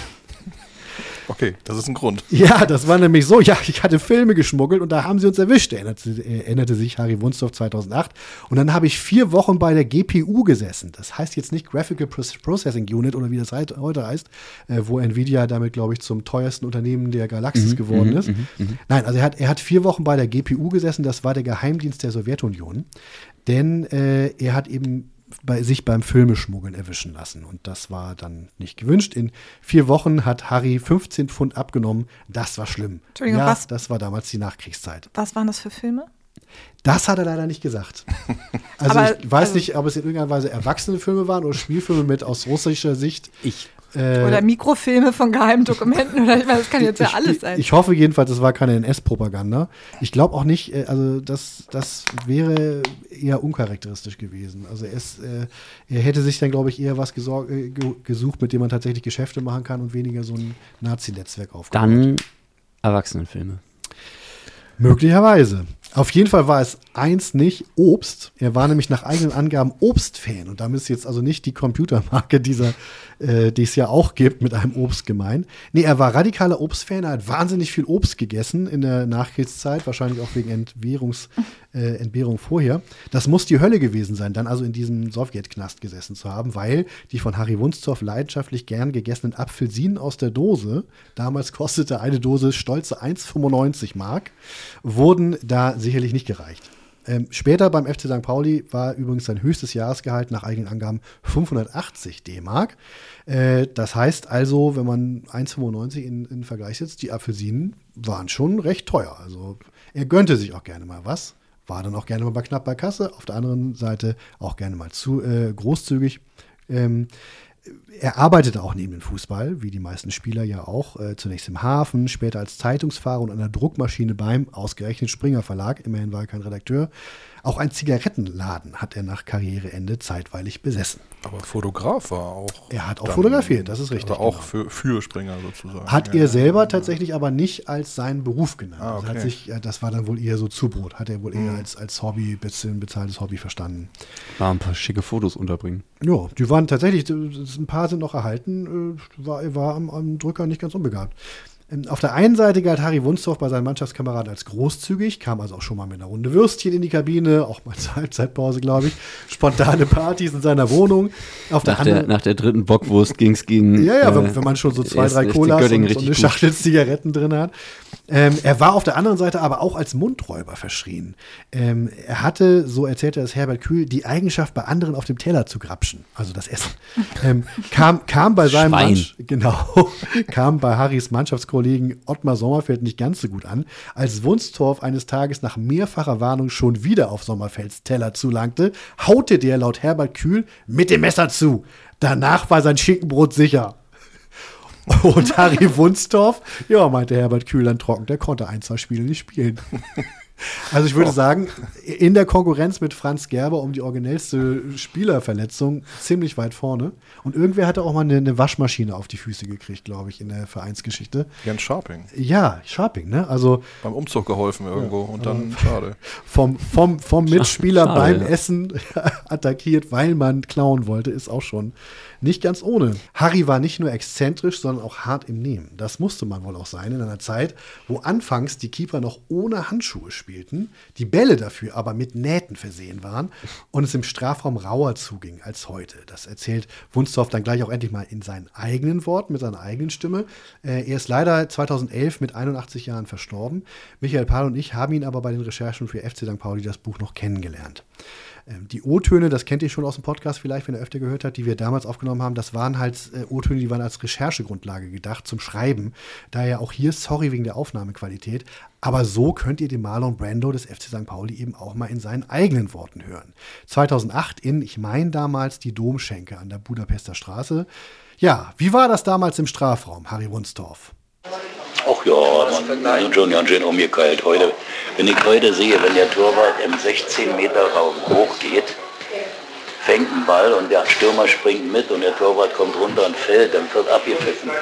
Okay, das ist ein Grund. Ja, das war nämlich so, ja, ich hatte Filme geschmuggelt und da haben sie uns erwischt, erinnerte, erinnerte sich Harry Wunstorf zweitausendacht. Und dann habe ich vier Wochen bei der G P U gesessen. Das heißt jetzt nicht Graphical Processing Unit oder wie das heute heißt, äh, wo Nvidia damit, glaube ich, zum teuersten Unternehmen der Galaxis Mhm, geworden mhm, ist. mhm, mhm. Nein, also er hat, er hat vier Wochen bei der G P U gesessen, das war der Geheimdienst der Sowjetunion. Denn äh, er hat eben bei sich beim Filmeschmuggeln erwischen lassen. Und das war dann nicht gewünscht. In vier Wochen hat Harry fünfzehn Pfund abgenommen. Das war schlimm. Entschuldigung, ja, was? das war damals die Nachkriegszeit. Was waren das für Filme? Das hat er leider nicht gesagt. Also Aber, ich weiß also nicht, ob es in irgendeiner Weise erwachsene Filme waren oder Spielfilme mit aus russischer Sicht. Ich Äh, Oder Mikrofilme von geheimen Dokumenten oder ich meine, das kann jetzt ja ich, alles sein. Ich hoffe jedenfalls, das war keine N S-Propaganda. Ich glaube auch nicht, äh, also das, das wäre eher uncharakteristisch gewesen. Also er, ist, äh, er hätte sich dann, glaube ich, eher was gesor- äh, ge- gesucht, mit dem man tatsächlich Geschäfte machen kann und weniger so ein Nazi-Netzwerk aufgebaut. Dann Erwachsenenfilme. Möglicherweise. Auf jeden Fall war es eins nicht Obst. Er war nämlich nach eigenen Angaben Obstfan. Und damit ist jetzt also nicht die Computermarke, dieser, äh, die es ja auch gibt, mit einem Obst gemeint. Nee, er war radikaler Obstfan. Er hat wahnsinnig viel Obst gegessen in der Nachkriegszeit. Wahrscheinlich auch wegen Entbehrungs, äh, Entbehrung vorher. Das muss die Hölle gewesen sein, dann also in diesem Sowjetknast gesessen zu haben, weil die von Harry Wunstorf leidenschaftlich gern gegessenen Apfelsinen aus der Dose, damals kostete eine Dose stolze eins Komma fünfundneunzig Mark, wurden da sicherlich nicht gereicht. Ähm, später beim F C Sankt Pauli war übrigens sein höchstes Jahresgehalt nach eigenen Angaben fünfhundertachtzig D-Mark. Äh, das heißt also, wenn man eins Komma fünfundneunzig in, in Vergleich setzt, die Apfelsinen waren schon recht teuer. Also er gönnte sich auch gerne mal was, war dann auch gerne mal bei knapp bei Kasse, auf der anderen Seite auch gerne mal zu äh, großzügig. Ähm, Er arbeitete auch neben dem Fußball, wie die meisten Spieler ja auch, äh, zunächst im Hafen, später als Zeitungsfahrer und an der Druckmaschine beim ausgerechnet Springer Verlag, immerhin war er kein Redakteur. Auch ein Zigarettenladen hat er nach Karriereende zeitweilig besessen. Aber Fotograf war auch. Er hat auch dann- fotografiert, das ist richtig. Aber auch genau. für, für Springer sozusagen. Hat Ja, er selber ja. tatsächlich aber nicht als seinen Beruf genannt. Ah, Also hat okay. sich, ja, das war dann wohl eher so Zubrot, hat er wohl eher als, als Hobby, bisschen bezahltes Hobby verstanden. War ein paar schicke Fotos unterbringen. Ja, die waren tatsächlich, ein paar sind noch erhalten, äh, war, er war am, am Drücker nicht ganz unbegabt. Ähm, Auf der einen Seite galt Harry Wunstorf bei seinen Mannschaftskameraden als großzügig, kam also auch schon mal mit einer Runde Würstchen in die Kabine, auch mal zur Halbzeitpause, glaube ich. Spontane Partys in seiner Wohnung. Auf der Nach der, anderen nach der dritten Bockwurst ging es gegen. Ja, ja, äh, wenn, wenn man schon so zwei, erst drei ist die Colas Göttingen und so richtig eine gut. Schachtel Zigaretten drin hat. Ähm, er war auf der anderen Seite aber auch als Mundräuber verschrien. Ähm, er hatte, so erzählte es Herbert Kühl, die Eigenschaft, bei anderen auf dem Teller zu grapschen, also das Essen. Ähm, kam, kam bei seinem Schwein. Mann, genau, kam bei Harrys Mannschaftskollegen Ottmar Sommerfeld nicht ganz so gut an, als Wunstorf eines Tages nach mehrfacher Warnung schon wieder auf Sommerfelds Teller zulangte, haute der laut Herbert Kühl mit dem Messer zu. Danach war sein Schinkenbrot sicher. Und Harry Wunstorf, ja, meinte Herbert Kühlein trocken, der konnte ein, zwei Spiele nicht spielen. Also ich würde oh. sagen, in der Konkurrenz mit Franz Gerber um die originellste Spielerverletzung ziemlich weit vorne. Und irgendwer hatte auch mal eine, eine Waschmaschine auf die Füße gekriegt, glaube ich, in der Vereinsgeschichte. Jens Scharping. Ja, Scharping, ne? Also beim Umzug geholfen irgendwo ja, und dann äh, schade. Vom, vom, vom Mitspieler schade, beim ja. Essen attackiert, weil man klauen wollte, ist auch schon nicht ganz ohne. Harry war nicht nur exzentrisch, sondern auch hart im Nehmen. Das musste man wohl auch sein in einer Zeit, wo anfangs die Keeper noch ohne Handschuhe spielten, die Bälle dafür aber mit Nähten versehen waren und es im Strafraum rauer zuging als heute. Das erzählt Wunstorf dann gleich auch endlich mal in seinen eigenen Worten, mit seiner eigenen Stimme. Äh, er ist leider zweitausendelf mit einundachtzig Jahren verstorben. Michael Pahl und ich haben ihn aber bei den Recherchen für F C Sankt Pauli das Buch noch kennengelernt. Die O-Töne, das kennt ihr schon aus dem Podcast vielleicht, wenn ihr öfter gehört habt, die wir damals aufgenommen haben, das waren halt äh, O-Töne, die waren als Recherchegrundlage gedacht zum Schreiben. Daher auch hier, sorry wegen der Aufnahmequalität, aber so könnt ihr den Marlon Brando des F C Sankt Pauli eben auch mal in seinen eigenen Worten hören. zweitausendacht in, ich meine damals, die Domschenke an der Budapester Straße. Ja, wie war das damals im Strafraum, Harry Wunstorf? Ach ja, man, schon ganz schön umgekeilt heute. Wenn ich heute sehe, wenn der Torwart im sechzehn Meter Raum hochgeht, fängt einen Ball und der Stürmer springt mit und der Torwart kommt runter und fällt, dann wird abgepfiffen.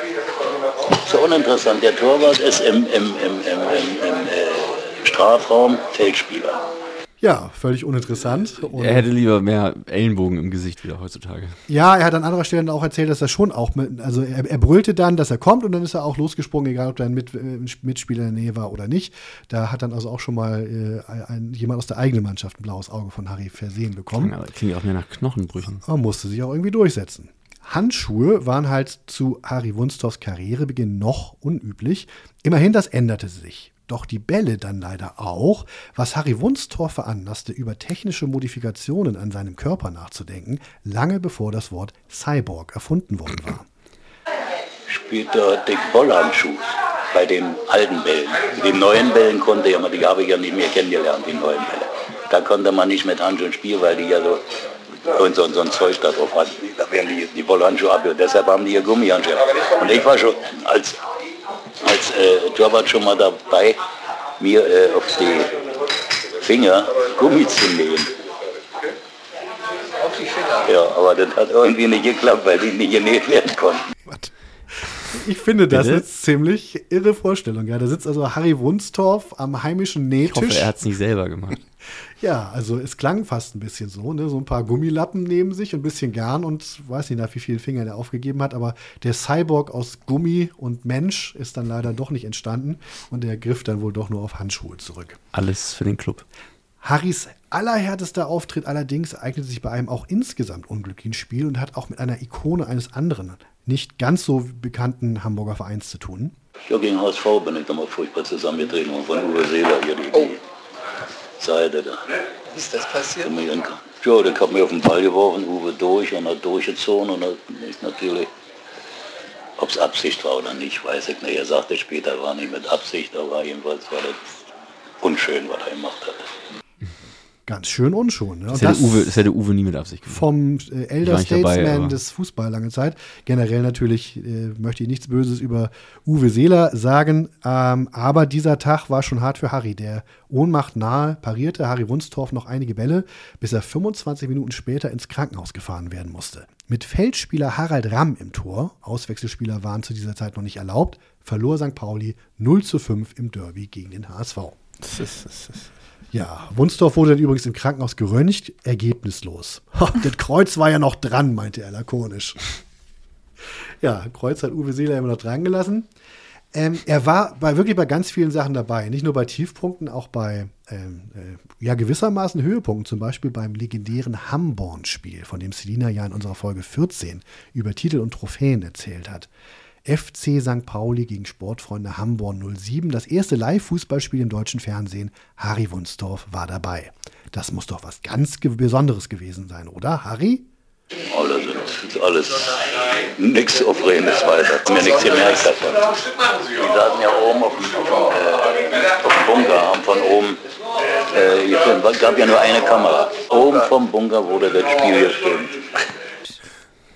So uninteressant. Der Torwart ist im, im, im, im, im, im äh, Strafraum Feldspieler. Ja, völlig uninteressant. Und er hätte lieber mehr Ellenbogen im Gesicht wieder heutzutage. Ja, er hat an anderer Stelle auch erzählt, dass er schon auch, mit, also er, er brüllte dann, dass er kommt und dann ist er auch losgesprungen, egal ob da ein Mit, Mitspieler in der Nähe war oder nicht. Da hat dann also auch schon mal äh, ein, jemand aus der eigenen Mannschaft ein blaues Auge von Harry versehen bekommen. Aber klingt auch mehr nach Knochenbrüchen. Man musste sich auch irgendwie durchsetzen. Handschuhe waren halt zu Harry Wunstorfs Karrierebeginn noch unüblich. Immerhin, das änderte sich. Doch die Bälle dann leider auch, was Harry Wunstorf veranlasste, über technische Modifikationen an seinem Körper nachzudenken, lange bevor das Wort Cyborg erfunden worden war. Später den Bollhandschuh bei den alten Bällen. Die neuen Bällen konnte ja, die habe ich ja nicht mehr kennengelernt, die neuen Bälle. Da konnte man nicht mit Handschuhen spielen, weil die ja so und so, so ein Zeug da drauf hatten. Da werden die, die Bollhandschuhe ab. Deshalb haben die hier Gummihandschuhe. Und ich war schon als als äh, Torwart schon mal dabei, mir äh, auf die Finger Gummi zu nähen. Auf die Finger? Ja, aber das hat irgendwie nicht geklappt, weil die nicht genäht werden konnten. Ich finde das Bitte? eine ziemlich irre Vorstellung. Ja, da sitzt also Harry Wunstorf am heimischen Nähtisch. Ich hoffe, er hat es nicht selber gemacht. Ja, also es klang fast ein bisschen so, ne? So ein paar Gummilappen neben sich und ein bisschen Garn und weiß nicht, nach wie vielen Fingern er aufgegeben hat, aber der Cyborg aus Gummi und Mensch ist dann leider doch nicht entstanden und er griff dann wohl doch nur auf Handschuhe zurück. Alles für den Club. Harrys allerhärtester Auftritt allerdings eignete sich bei einem auch insgesamt unglücklichen Spiel und hat auch mit einer Ikone eines anderen, nicht ganz so bekannten Hamburger Vereins zu tun. Ja, gegen H S V bin ich da mal furchtbar zusammengetreten und von Uwe Seeler hier die, die Seite da. Wie ist das passiert? Ja, der hat mir auf den Ball geworfen, Uwe durch und hat durchgezogen und hat mich natürlich, ob es Absicht war oder nicht, weiß ich nicht. Er sagte später, war nicht mit Absicht, aber jedenfalls war das unschön, was er gemacht hat. Ganz schön unschön. Ne? Das hätte, Uwe, das hätte Uwe nie mit Absicht gemacht. Vom äh, Elder Ich war nicht Statesman dabei, aber- des Fußball lange Zeit. Generell natürlich äh, möchte ich nichts Böses über Uwe Seeler sagen, ähm, aber dieser Tag war schon hart für Harry. Der Ohnmacht nahe parierte Harry Wunstorf noch einige Bälle, bis er fünfundzwanzig Minuten später ins Krankenhaus gefahren werden musste. Mit Feldspieler Harald Ramm im Tor, Auswechselspieler waren zu dieser Zeit noch nicht erlaubt, verlor Sankt Pauli null zu fünf im Derby gegen den H S V. Das ist, das ist. Ja, Wunstorf wurde dann übrigens im Krankenhaus geröntgt, ergebnislos. Das Kreuz war ja noch dran, meinte er lakonisch. Ja, Kreuz hat Uwe Seeler immer noch dran gelassen. Ähm, er war bei, wirklich bei ganz vielen Sachen dabei, nicht nur bei Tiefpunkten, auch bei ähm, äh, ja, gewissermaßen Höhepunkten, zum Beispiel beim legendären Hamborn-Spiel, von dem Selina ja in unserer Folge vierzehn über Titel und Trophäen erzählt hat. F C Sankt Pauli gegen Sportfreunde Hamborn null sieben, das erste Live-Fußballspiel im deutschen Fernsehen. Harry Wunstorf war dabei. Das muss doch was ganz ge- Besonderes gewesen sein, oder, Harry? Alle sind alles nichts Aufregendes weiter. Ich habe mir nichts gemerkt davon. Die saßen ja oben auf dem, auf dem, äh, auf dem Bunker, haben von oben äh, gefilmt. Es gab ja nur eine Kamera. Oben vom Bunker wurde das Spiel gefilmt.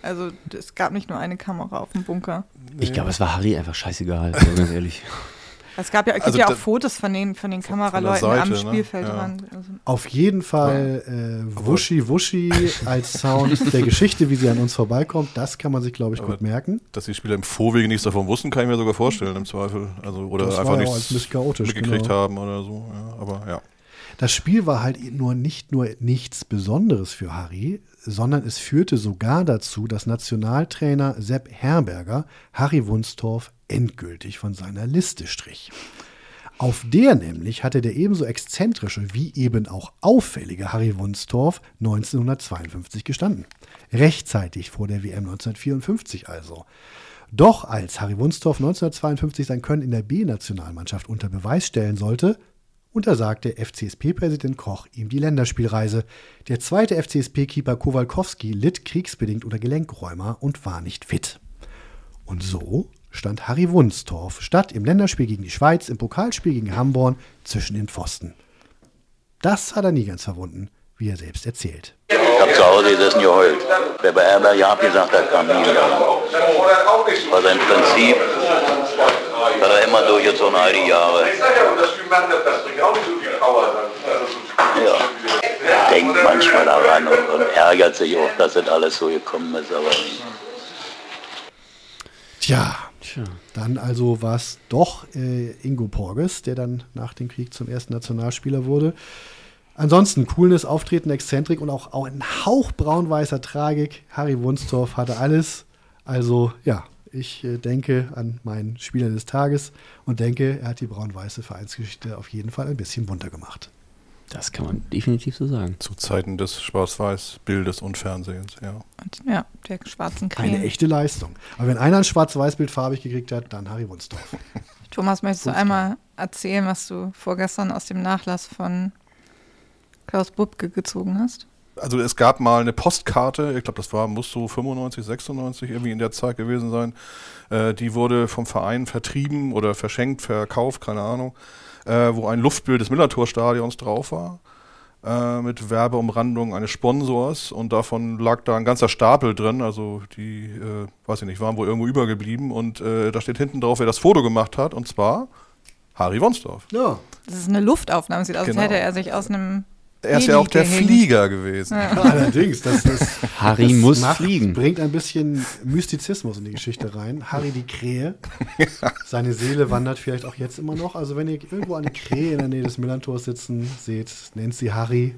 Also es gab nicht nur eine Kamera auf dem Bunker. Ich glaube, es war Harry einfach scheißegal, also ganz ehrlich. Es gab ja, es gibt Also ja da- auch Fotos von den, von den Kameraleuten Seite, am ne? Spielfeldrand. Ja. Also, Auf jeden Fall äh, Wuschi Wuschi als Sound der Geschichte, wie sie an uns vorbeikommt, das kann man sich, glaube ich, Aber gut merken. Dass die Spieler im Vorwege nichts davon wussten, kann ich mir sogar vorstellen, im Zweifel. Also, oder Das war einfach ja auch als nichts bisschen chaotisch, mitgekriegt genau. haben oder so. Ja, aber ja. Das Spiel war halt nur nicht nur nichts Besonderes für Harry, sondern es führte sogar dazu, dass Nationaltrainer Sepp Herberger Harry Wunstorf endgültig von seiner Liste strich. Auf der nämlich hatte der ebenso exzentrische wie eben auch auffällige Harry Wunstorf neunzehnhundertzweiundfünfzig gestanden. Rechtzeitig vor der W M neunzehnhundertvierundfünfzig also. Doch als Harry Wunstorf neunzehnhundertzweiundfünfzig sein Können in der B-Nationalmannschaft unter Beweis stellen sollte, untersagte F C S P-Präsident Koch ihm die Länderspielreise. Der zweite F C S P-Keeper Kowalkowski litt kriegsbedingt unter Gelenkräuma und war nicht fit. Und so stand Harry Wunstorf statt im Länderspiel gegen die Schweiz, im Pokalspiel gegen Hamborn zwischen den Pfosten. Das hat er nie ganz verwunden, wie er selbst erzählt. Ich habe zu Hause gesessen geheult. Wer bei Herberger ja abgesagt hat, kam nie wieder. War sein Prinzip, hat er immer durchgezogen, all die Jahre. Ja. Denkt manchmal daran und, und ärgert sich auch, dass das alles so gekommen ist, aber Tja, Tja. dann also war es doch äh, Ingo Porges, der dann nach dem Krieg zum ersten Nationalspieler wurde. Ansonsten cooles Auftreten, Exzentrik und auch, auch ein Hauch braun-weißer Tragik. Harry Wunstorf hatte alles. Also ja, ich äh, denke an meinen Spieler des Tages und denke, er hat die braun-weiße Vereinsgeschichte auf jeden Fall ein bisschen bunter gemacht. Das kann man definitiv so sagen. Zu Zeiten des Schwarz-Weiß-Bildes und Fernsehens, ja. und, ja, der schwarzen Creme. Eine echte Leistung. Aber wenn einer ein Schwarz-Weiß-Bild farbig gekriegt hat, dann Harry Wunstorf. Thomas, möchtest du einmal erzählen, was du vorgestern aus dem Nachlass von Klaus Bubke gezogen hast? Also es gab mal eine Postkarte, ich glaube, das war, muss so fünfundneunzig, sechsundneunzig irgendwie in der Zeit gewesen sein. Äh, die wurde vom Verein vertrieben oder verschenkt, verkauft, keine Ahnung. Äh, wo ein Luftbild des Millantor-Stadions drauf war, äh, mit Werbeumrandung eines Sponsors und davon lag da ein ganzer Stapel drin, also die, äh, weiß ich nicht, waren wohl irgendwo übergeblieben und äh, da steht hinten drauf, wer das Foto gemacht hat und zwar Harry Wunstorf. Ja. Das ist eine Luftaufnahme, sieht aus, Genau. als hätte er sich aus einem Er ist ja auch der Heli Flieger gewesen. Ja. Allerdings, das, das, Harry das muss macht, fliegen. bringt ein bisschen Mystizismus in die Geschichte rein. Harry die Krähe. Seine Seele wandert vielleicht auch jetzt immer noch. Also wenn ihr irgendwo eine Krähe in der Nähe des Millantors sitzen seht, nennt sie Harry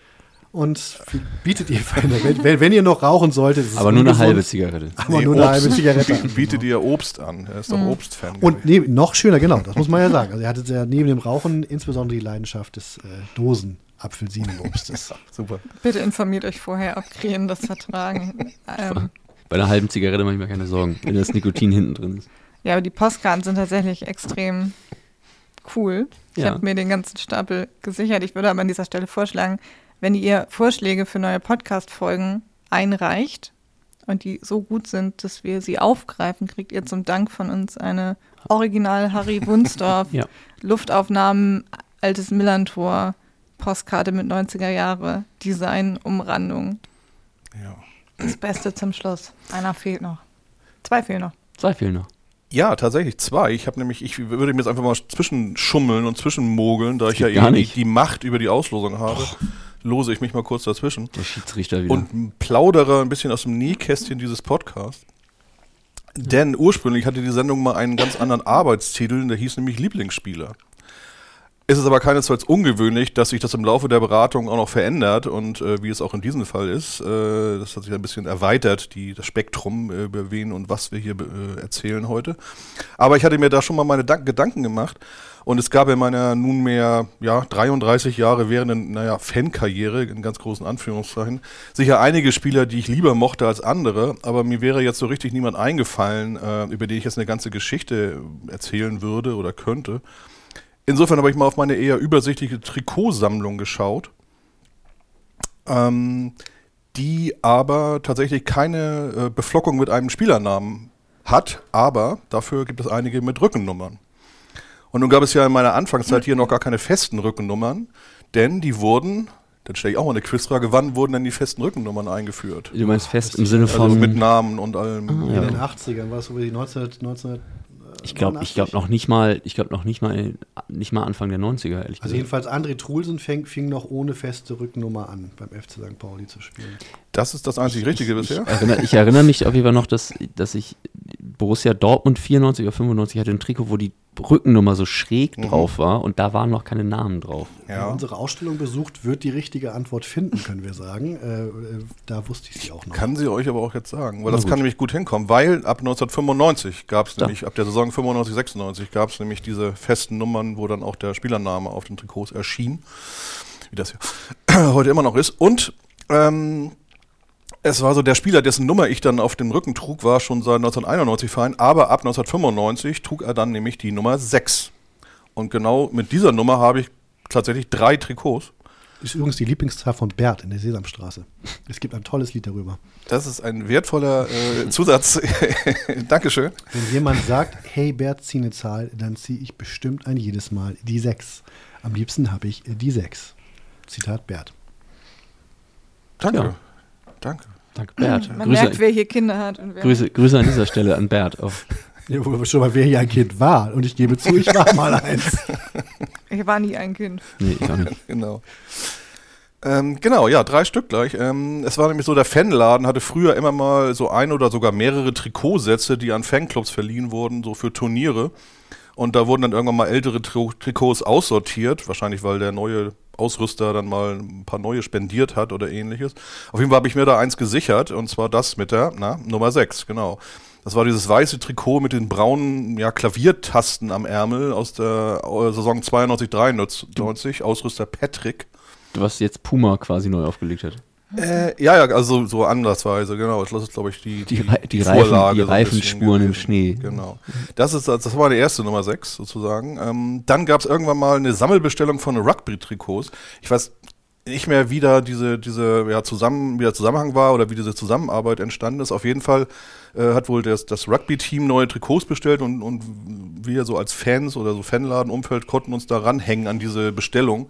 und bietet ihr, wenn, wenn, wenn ihr noch rauchen solltet, ist es Aber nur eine ungesund, halbe Zigarette. aber Nee, nur eine Obst. halbe Zigarette. Bie- Bietet ihr Obst an. Er ist doch Obstfan. Und nee, noch schöner, genau, das muss man ja sagen. Also er hatte ja neben dem Rauchen insbesondere die Leidenschaft des äh, Dosen. Apfelsinenobstes. Super. Bitte informiert euch vorher, ob Krähen das vertragen. ähm, Bei einer halben Zigarette mache ich mir keine Sorgen, wenn das Nikotin hinten drin ist. ja, aber die Postkarten sind tatsächlich extrem cool. Ich Ja. habe mir den ganzen Stapel gesichert. Ich würde aber an dieser Stelle vorschlagen, wenn ihr Vorschläge für neue Podcast-Folgen einreicht und die so gut sind, dass wir sie aufgreifen, kriegt ihr zum Dank von uns eine Original Harry Wunstorf Ja. Luftaufnahmen, altes Millantor, Postkarte mit neunziger Jahre, Design, Umrandung. Ja. Das Beste zum Schluss. Einer fehlt noch. Zwei fehlen noch. Zwei fehlen noch. Ja, tatsächlich zwei. Ich habe nämlich, ich würde mir jetzt einfach mal zwischenschummeln und zwischenmogeln, da ich ja geht gar eben die, nicht. die Macht über die Auslosung habe. Lose ich mich mal kurz dazwischen. Der Schiedsrichter wieder. Und plaudere ein bisschen aus dem Nähkästchen dieses Podcasts. Denn ursprünglich hatte die Sendung mal einen ganz anderen Arbeitstitel, der hieß nämlich Lieblingsspieler. Es ist aber keinesfalls ungewöhnlich, dass sich das im Laufe der Beratung auch noch verändert und äh, wie es auch in diesem Fall ist, äh, das hat sich ein bisschen erweitert, die, das Spektrum, äh, über wen und was wir hier äh, erzählen heute. Aber ich hatte mir da schon mal meine Dank- Gedanken gemacht und es gab in meiner nunmehr ja, dreiunddreißig Jahre währenden naja, Fankarriere, in ganz großen Anführungszeichen, sicher einige Spieler, die ich lieber mochte als andere, aber mir wäre jetzt so richtig niemand eingefallen, äh, über den ich jetzt eine ganze Geschichte erzählen würde oder könnte. Insofern habe ich mal auf meine eher übersichtliche Trikotsammlung geschaut, ähm, die aber tatsächlich keine äh, Beflockung mit einem Spielernamen hat, aber dafür gibt es einige mit Rückennummern. Und nun gab es ja in meiner Anfangszeit hier noch gar keine festen Rückennummern, denn die wurden Dann stelle ich auch mal eine Quizfrage, wann wurden denn die festen Rückennummern eingeführt? Du meinst fest im Sinne von... Also mit Namen und allem. Ah, In ja. den achtzigern war es so wie neunzehnhundert, neunzehnhundert Ich glaube ich glaub noch nicht mal, ich glaube noch nicht mal, nicht mal Anfang der neunziger, ehrlich Also gesagt. jedenfalls André Trulsen fing, fing noch ohne feste Rückennummer an, beim F C Sankt Pauli zu spielen. Das ist das einzig Richtige bisher? Ich erinnere, ich erinnere mich auf jeden Fall noch, dass, dass ich Borussia Dortmund vierundneunzig oder fünfundneunzig hatte ein Trikot, wo die Rückennummer so schräg Mhm. drauf war und da waren noch keine Namen drauf. Wer Ja. unsere Ausstellung besucht, wird die richtige Antwort finden, können wir sagen. Äh, äh, da wusste ich sie auch noch. Kann sie euch aber auch jetzt sagen, weil Na das gut. kann nämlich gut hinkommen, weil ab neunzehnhundertfünfundneunzig gab es Da. nämlich, ab der Saison fünfundneunzig, sechsundneunzig gab es nämlich diese festen Nummern, wo dann auch der Spielername auf den Trikots erschien, wie das ja heute immer noch ist. Und ähm, es war so, der Spieler, dessen Nummer ich dann auf dem Rücken trug, war schon seit neunzehnhunderteinundneunzig Verein, aber ab neunzehnhundertfünfundneunzig trug er dann nämlich die Nummer sechs. Und genau mit dieser Nummer habe ich tatsächlich drei Trikots. Ist übrigens die Lieblingszahl von Bert in der Sesamstraße. Es gibt ein tolles Lied darüber. Das ist ein wertvoller äh, Zusatz. Dankeschön. Wenn jemand sagt, hey Bert, zieh eine Zahl, dann ziehe ich bestimmt ein jedes Mal die sechs. Am liebsten habe ich äh, die sechs. Zitat Bert. Danke. Ja. Danke. Danke, Bert. Man Grüße, merkt, wer hier Kinder hat. Und wer Grüße, Grüße an dieser Stelle an Bert. Auch. Ja, wo wir schon mal, wer hier ein Kind war. Und ich gebe zu, ich war mal eins. Ich war nie ein Kind. Nee, ich auch nicht. Genau. Ähm, genau, ja, drei Stück gleich. Ähm, es war nämlich so, der Fanladen hatte früher immer mal so ein oder sogar mehrere Trikotsätze, die an Fanclubs verliehen wurden, so für Turniere. Und da wurden dann irgendwann mal ältere Tri- Trikots aussortiert, wahrscheinlich weil der neue Ausrüster dann mal ein paar neue spendiert hat oder ähnliches. Auf jeden Fall habe ich mir da eins gesichert, und zwar das mit der na, Nummer sechs, genau. Das war dieses weiße Trikot mit den braunen ja, Klaviertasten am Ärmel aus der äh, Saison zweiundneunzig, dreiundneunzig, Ausrüster Patrick. Was jetzt Puma quasi neu aufgelegt hat. Äh, ja, ja, also so andersweise, genau. Das ist, glaube ich, die, Die, Re die, Reifen, Vorlage die so ein bisschen Reifenspuren im gewesen. Schnee. Genau. Das ist, das war die erste Nummer sechs sozusagen. Ähm, dann gab es irgendwann mal eine Sammelbestellung von Rugby-Trikots. Ich weiß nicht mehr, wie da diese, diese ja, zusammen, wie der Zusammenhang war oder wie diese Zusammenarbeit entstanden ist. Auf jeden Fall äh, hat wohl das, das Rugby-Team neue Trikots bestellt, und, und wir so als Fans oder so Fanladenumfeld konnten uns da ranhängen an diese Bestellung.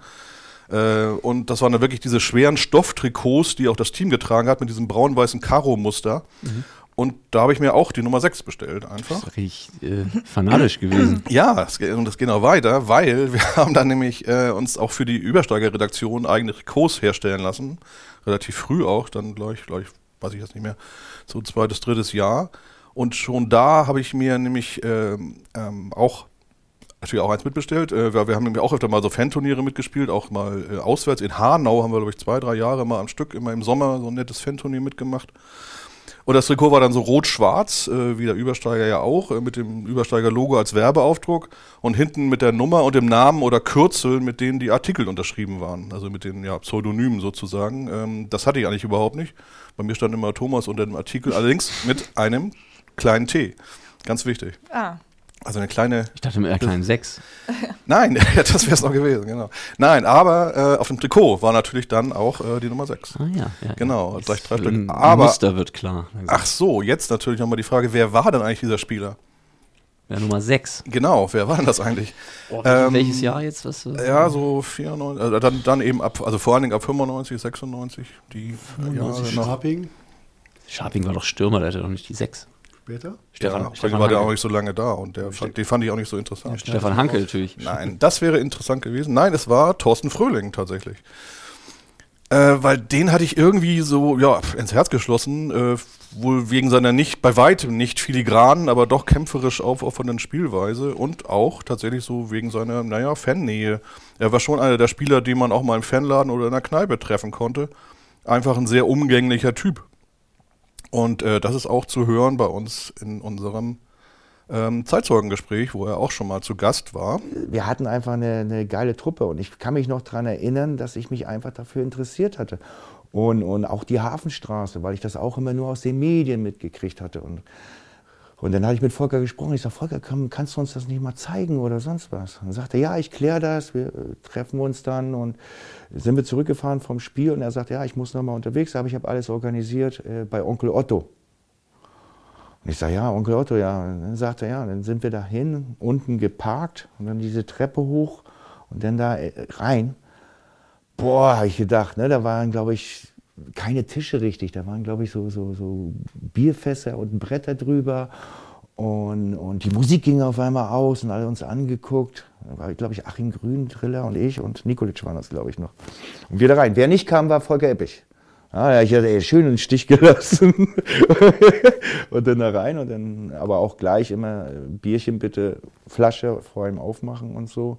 Äh, und das waren dann wirklich diese schweren Stofftrikots, die auch das Team getragen hat, mit diesem braun-weißen Karo-Muster. Mhm. Und da habe ich mir auch die Nummer sechs bestellt einfach. Das ist richtig äh, fanatisch gewesen. Ja, das geht, und das geht noch weiter, weil wir haben dann nämlich äh, uns auch für die Übersteiger-Redaktion eigene Trikots herstellen lassen. Relativ früh auch, dann gleich, gleich, weiß ich jetzt nicht mehr, so zweites, drittes Jahr. Und schon da habe ich mir nämlich ähm, ähm, auch natürlich auch eins mitbestellt. Äh, wir, wir haben nämlich auch öfter mal so Fanturniere mitgespielt, auch mal äh, auswärts. In Hanau haben wir, glaube ich, zwei, drei Jahre mal am Stück, immer im Sommer so ein nettes Fanturnier mitgemacht. Und das Trikot war dann so rot-schwarz, äh, wie der Übersteiger ja auch, äh, mit dem Übersteiger-Logo als Werbeaufdruck und hinten mit der Nummer und dem Namen oder Kürzel, mit denen die Artikel unterschrieben waren, also mit den ja, Pseudonymen sozusagen. Ähm, das hatte ich eigentlich überhaupt nicht. Bei mir stand immer Thomas unter dem Artikel, allerdings mit einem kleinen T. Ganz wichtig. Ah. Also eine kleine... Ich dachte mit einer kleinen sechs. Nein, das wäre es noch gewesen, genau. Nein, aber äh, auf dem Trikot war natürlich dann auch äh, die Nummer sechs. Ah ja, ja. Genau, Jetzt gleich drei ein Stück. Aber, Muster wird klar. ach so, jetzt natürlich nochmal die Frage, wer war denn eigentlich dieser Spieler? Ja, Nummer sechs. Genau, wer war denn das eigentlich? Oh, ähm, welches Jahr jetzt? Was, was ja, so vierundneunzig, also dann, dann eben ab, also vor allen Dingen ab fünfundneunzig, sechsundneunzig, die äh, Jahre noch. Scharping, Scharping war doch Stürmer, der hatte doch nicht die sechs. später. Stefan, Ja, Stefan war der Hanke. auch nicht so lange da, und der fand, den fand ich auch nicht so interessant. Stefan Hanke natürlich. Nein, das wäre interessant gewesen. Nein, es war Thorsten Fröhling tatsächlich. Äh, weil den hatte ich irgendwie so ja, ins Herz geschlossen, äh, wohl wegen seiner nicht, bei weitem nicht filigranen, aber doch kämpferisch aufopfernden Spielweise, und auch tatsächlich so wegen seiner, naja, Fannähe. Er war schon einer der Spieler, den man auch mal im Fanladen oder in der Kneipe treffen konnte. Einfach ein sehr umgänglicher Typ. Und äh, das ist auch zu hören bei uns in unserem ähm, Zeitzeugengespräch, wo er auch schon mal zu Gast war. Wir hatten einfach eine, eine geile Truppe, und ich kann mich noch daran erinnern, dass ich mich einfach dafür interessiert hatte. Und, und auch die Hafenstraße, weil ich das auch immer nur aus den Medien mitgekriegt hatte. Und, und dann habe ich mit Volker gesprochen. Ich sage, Volker, komm, kannst du uns das nicht mal zeigen oder sonst was? Und er sagte, ja, ich kläre das, wir äh, treffen uns dann. Und sind wir zurückgefahren vom Spiel, und er sagte, ja, ich muss noch mal unterwegs, aber ich habe alles organisiert äh, bei Onkel Otto. Und ich sage, ja, Onkel Otto, ja. Und dann sagte er, ja, dann sind wir dahin, unten geparkt und dann diese Treppe hoch und dann da rein. boah, habe ich gedacht, ne, da waren, glaube ich, keine Tische richtig. Da waren, glaube ich, so, so, so Bierfässer und Bretter drüber. Und, und die Musik ging auf einmal aus und alle uns angeguckt. Da war, glaube ich, Achim Grün, Triller und ich und Nikolic waren das, glaube ich, noch. Und wir da rein. Wer nicht kam, war Volker Eppich. Ja, ich hatte ey, schön einen Stich gelassen. Und dann da rein und dann aber auch gleich immer Bierchen bitte, Flasche vor ihm aufmachen und so.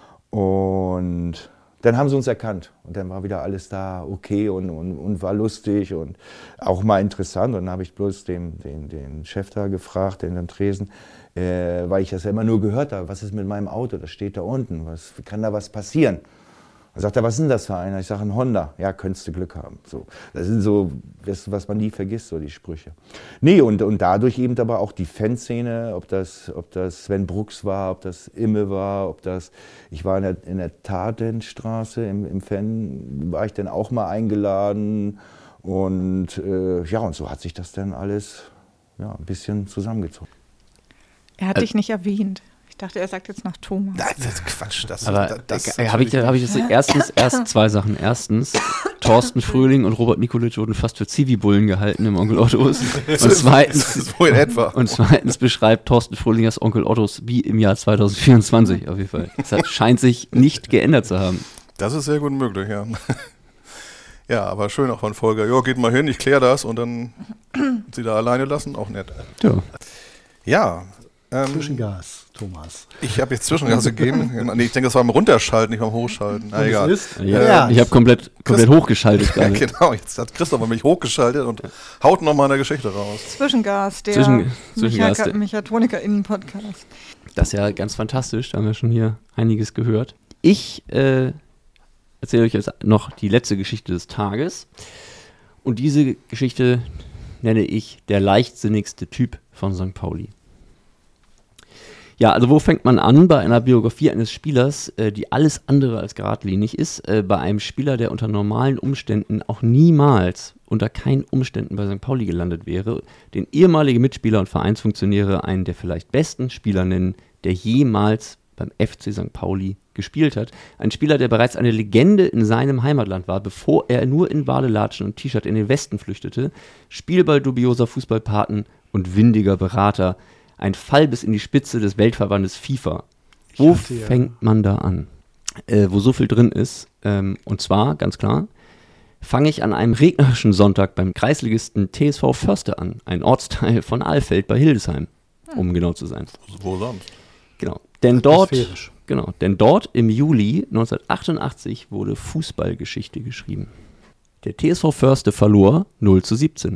Und dann haben sie uns erkannt und dann war wieder alles da okay und, und, und war lustig und auch mal interessant. Und dann habe ich bloß den, den, den Chef da gefragt, den, den Tresen, äh, weil ich das ja immer nur gehört habe, was ist mit meinem Auto, das steht da unten, was, kann da was passieren? Dann sagt er, was ist denn das für einer? Ich sage, ein Honda. Ja, könntest du Glück haben. So, das sind so, das, was man nie vergisst, so die Sprüche. Nee, und, und dadurch eben aber auch die Fanszene, ob das, ob das Sven Brooks war, ob das Imme war, ob das, ich war in der, in der Tatenstraße, im, im Fan, war ich dann auch mal eingeladen. Und äh, ja, und so hat sich das dann alles ja, ein bisschen zusammengezogen. Er hat äh, dich nicht erwähnt. Ich dachte, er sagt jetzt nach Thomas. Das ist Quatsch. Das, Aber das, das habe ich, hab ich jetzt erstens erst zwei Sachen. Erstens, Thorsten Fröhling und Robert Nikolic wurden fast für Zivibullen gehalten im Onkel Ottos. Und zweitens, so in etwa. Und zweitens beschreibt Thorsten Fröhling das Onkel Ottos wie im Jahr zwanzig vierundzwanzig auf jeden Fall. Das hat, scheint sich nicht geändert zu haben. Das ist sehr gut möglich, ja. Ja, aber schön auch von Volker. Ja, geht mal hin, ich kläre das und dann sie da alleine lassen, auch nett. Ja. Ja. Ähm, Zwischengas, Thomas. Ich habe jetzt Zwischengas gegeben. Nee, ich denke, das war beim Runterschalten, nicht beim Hochschalten. Na, egal. Ja, ja. Ich habe komplett, komplett Christ- hochgeschaltet gerade. Ja, genau, jetzt hat Christoph mich hochgeschaltet und haut nochmal eine Geschichte raus. Zwischengas, der Zwischen, Zwischengas, Mecha- Mechatroniker-Innen-Podcast. Das ist ja ganz fantastisch, da haben wir schon hier einiges gehört. Ich äh, erzähle euch jetzt noch die letzte Geschichte des Tages. Und diese Geschichte nenne ich der leichtsinnigste Typ von Sankt Pauli. Ja, also wo fängt man an bei einer Biografie eines Spielers, äh, die alles andere als geradlinig ist, äh, bei einem Spieler, der unter normalen Umständen auch niemals, unter keinen Umständen bei Sankt Pauli gelandet wäre, den ehemalige Mitspieler und Vereinsfunktionäre einen der vielleicht besten Spieler nennen, der jemals beim F C Sankt Pauli gespielt hat. Ein Spieler, der bereits eine Legende in seinem Heimatland war, bevor er nur in Badelatschen und T-Shirt in den Westen flüchtete, Spielball dubioser Fußballpaten und windiger Berater. Ein Fall bis in die Spitze des Weltverbandes FIFA. Wo hatte, ja. fängt man da an? Äh, wo so viel drin ist. Ähm, und zwar, ganz klar, fange ich an einem regnerischen Sonntag beim Kreisligisten T S V Förste an. Ein Ortsteil von Alfeld bei Hildesheim, um genau zu sein. Wo sonst? Genau. Denn dort, genau, denn dort im Juli neunzehnhundertachtundachtzig wurde Fußballgeschichte geschrieben. Der T S V Förste verlor null zu siebzehn.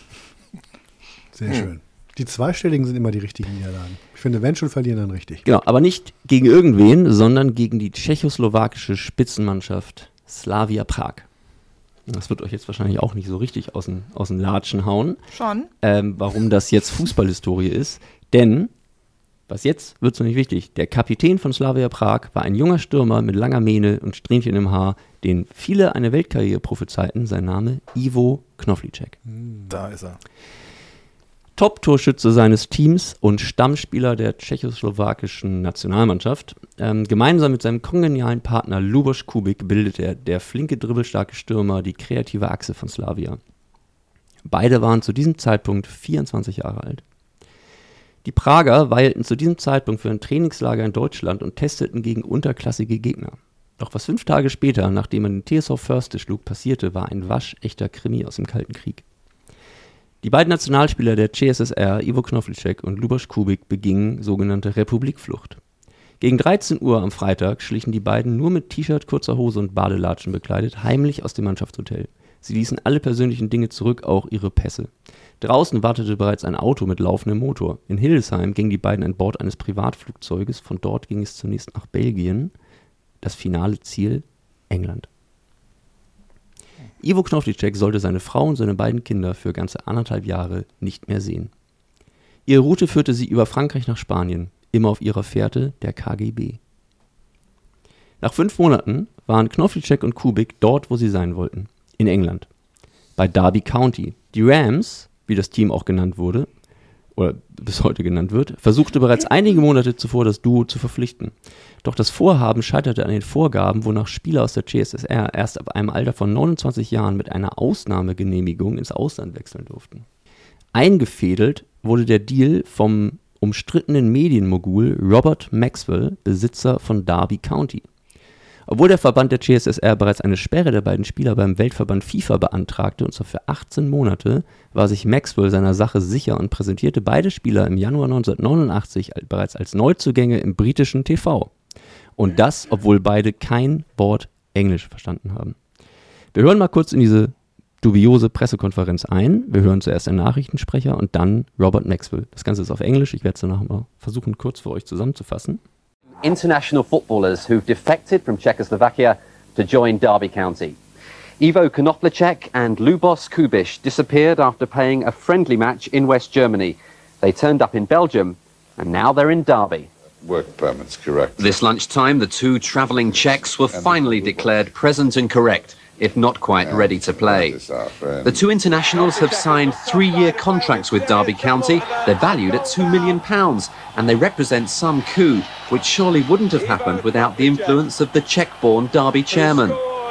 Sehr hm. schön. Die zweistelligen sind immer die richtigen Niederlagen. Ich finde, wenn schon verlieren, dann richtig. Genau, aber nicht gegen irgendwen, sondern gegen die tschechoslowakische Spitzenmannschaft Slavia Prag. Das wird euch jetzt wahrscheinlich auch nicht so richtig aus den, aus den Latschen hauen. Schon. Ähm, warum das jetzt Fußballhistorie ist. Denn, was jetzt, wird so nicht wichtig, der Kapitän von Slavia Prag war ein junger Stürmer mit langer Mähne und Strähnchen im Haar, den viele eine Weltkarriere prophezeiten. Sein Name Ivo Knoflicek. Da ist er. Top-Torschütze seines Teams und Stammspieler der tschechoslowakischen Nationalmannschaft. Ähm, gemeinsam mit seinem kongenialen Partner Luboš Kubik bildet er, der flinke, dribbelstarke Stürmer, die kreative Achse von Slavia. Beide waren zu diesem Zeitpunkt vierundzwanzig Jahre alt. Die Prager weilten zu diesem Zeitpunkt für ein Trainingslager in Deutschland und testeten gegen unterklassige Gegner. Doch was fünf Tage später, nachdem man den T S V Förste schlug, passierte, war ein waschechter Krimi aus dem Kalten Krieg. Die beiden Nationalspieler der C S S R, Ivo Knoflicek und Luboš Kubik, begingen sogenannte Republikflucht. Gegen dreizehn Uhr am Freitag schlichen die beiden nur mit T-Shirt, kurzer Hose und Badelatschen bekleidet heimlich aus dem Mannschaftshotel. Sie ließen alle persönlichen Dinge zurück, auch ihre Pässe. Draußen wartete bereits ein Auto mit laufendem Motor. In Hildesheim gingen die beiden an Bord eines Privatflugzeuges. Von dort ging es zunächst nach Belgien. Das finale Ziel England. Ivo Knoflicek sollte seine Frau und seine beiden Kinder für ganze anderthalb Jahre nicht mehr sehen. Ihre Route führte sie über Frankreich nach Spanien, immer auf ihrer Fährte der K G B. Nach fünf Monaten waren Knoflicek und Kubik dort, wo sie sein wollten, in England, bei Derby County. Die Rams, wie das Team auch genannt wurde, oder bis heute genannt wird, versuchte bereits einige Monate zuvor das Duo zu verpflichten. Doch das Vorhaben scheiterte an den Vorgaben, wonach Spieler aus der C S S R erst ab einem Alter von neunundzwanzig Jahren mit einer Ausnahmegenehmigung ins Ausland wechseln durften. Eingefädelt wurde der Deal vom umstrittenen Medienmogul Robert Maxwell, Besitzer von Derby County. Obwohl der Verband der C S S R bereits eine Sperre der beiden Spieler beim Weltverband FIFA beantragte, und zwar für achtzehn Monate, war sich Maxwell seiner Sache sicher und präsentierte beide Spieler im Januar neunzehnhundertneunundachtzig bereits als Neuzugänge im britischen T V. Und das, obwohl beide kein Wort Englisch verstanden haben. Wir hören mal kurz in diese dubiose Pressekonferenz ein. Wir hören zuerst den Nachrichtensprecher und dann Robert Maxwell. Das Ganze ist auf Englisch. Ich werde es danach mal versuchen, kurz für euch zusammenzufassen. International footballers who've defected from Czechoslovakia to join Derby County. Ivo Konoplicek and Lubos Kubiš disappeared after playing a friendly match in West Germany. They turned up in Belgium and now they're in Derby. Work permits, correct. This lunchtime, the two travelling Czechs were finally declared present and correct, if not quite ready to play. The two internationals have signed three-year contracts with Derby County. They're valued at two million pounds, and they represent some coup, which surely wouldn't have happened without the influence of the Czech-born Derby chairman.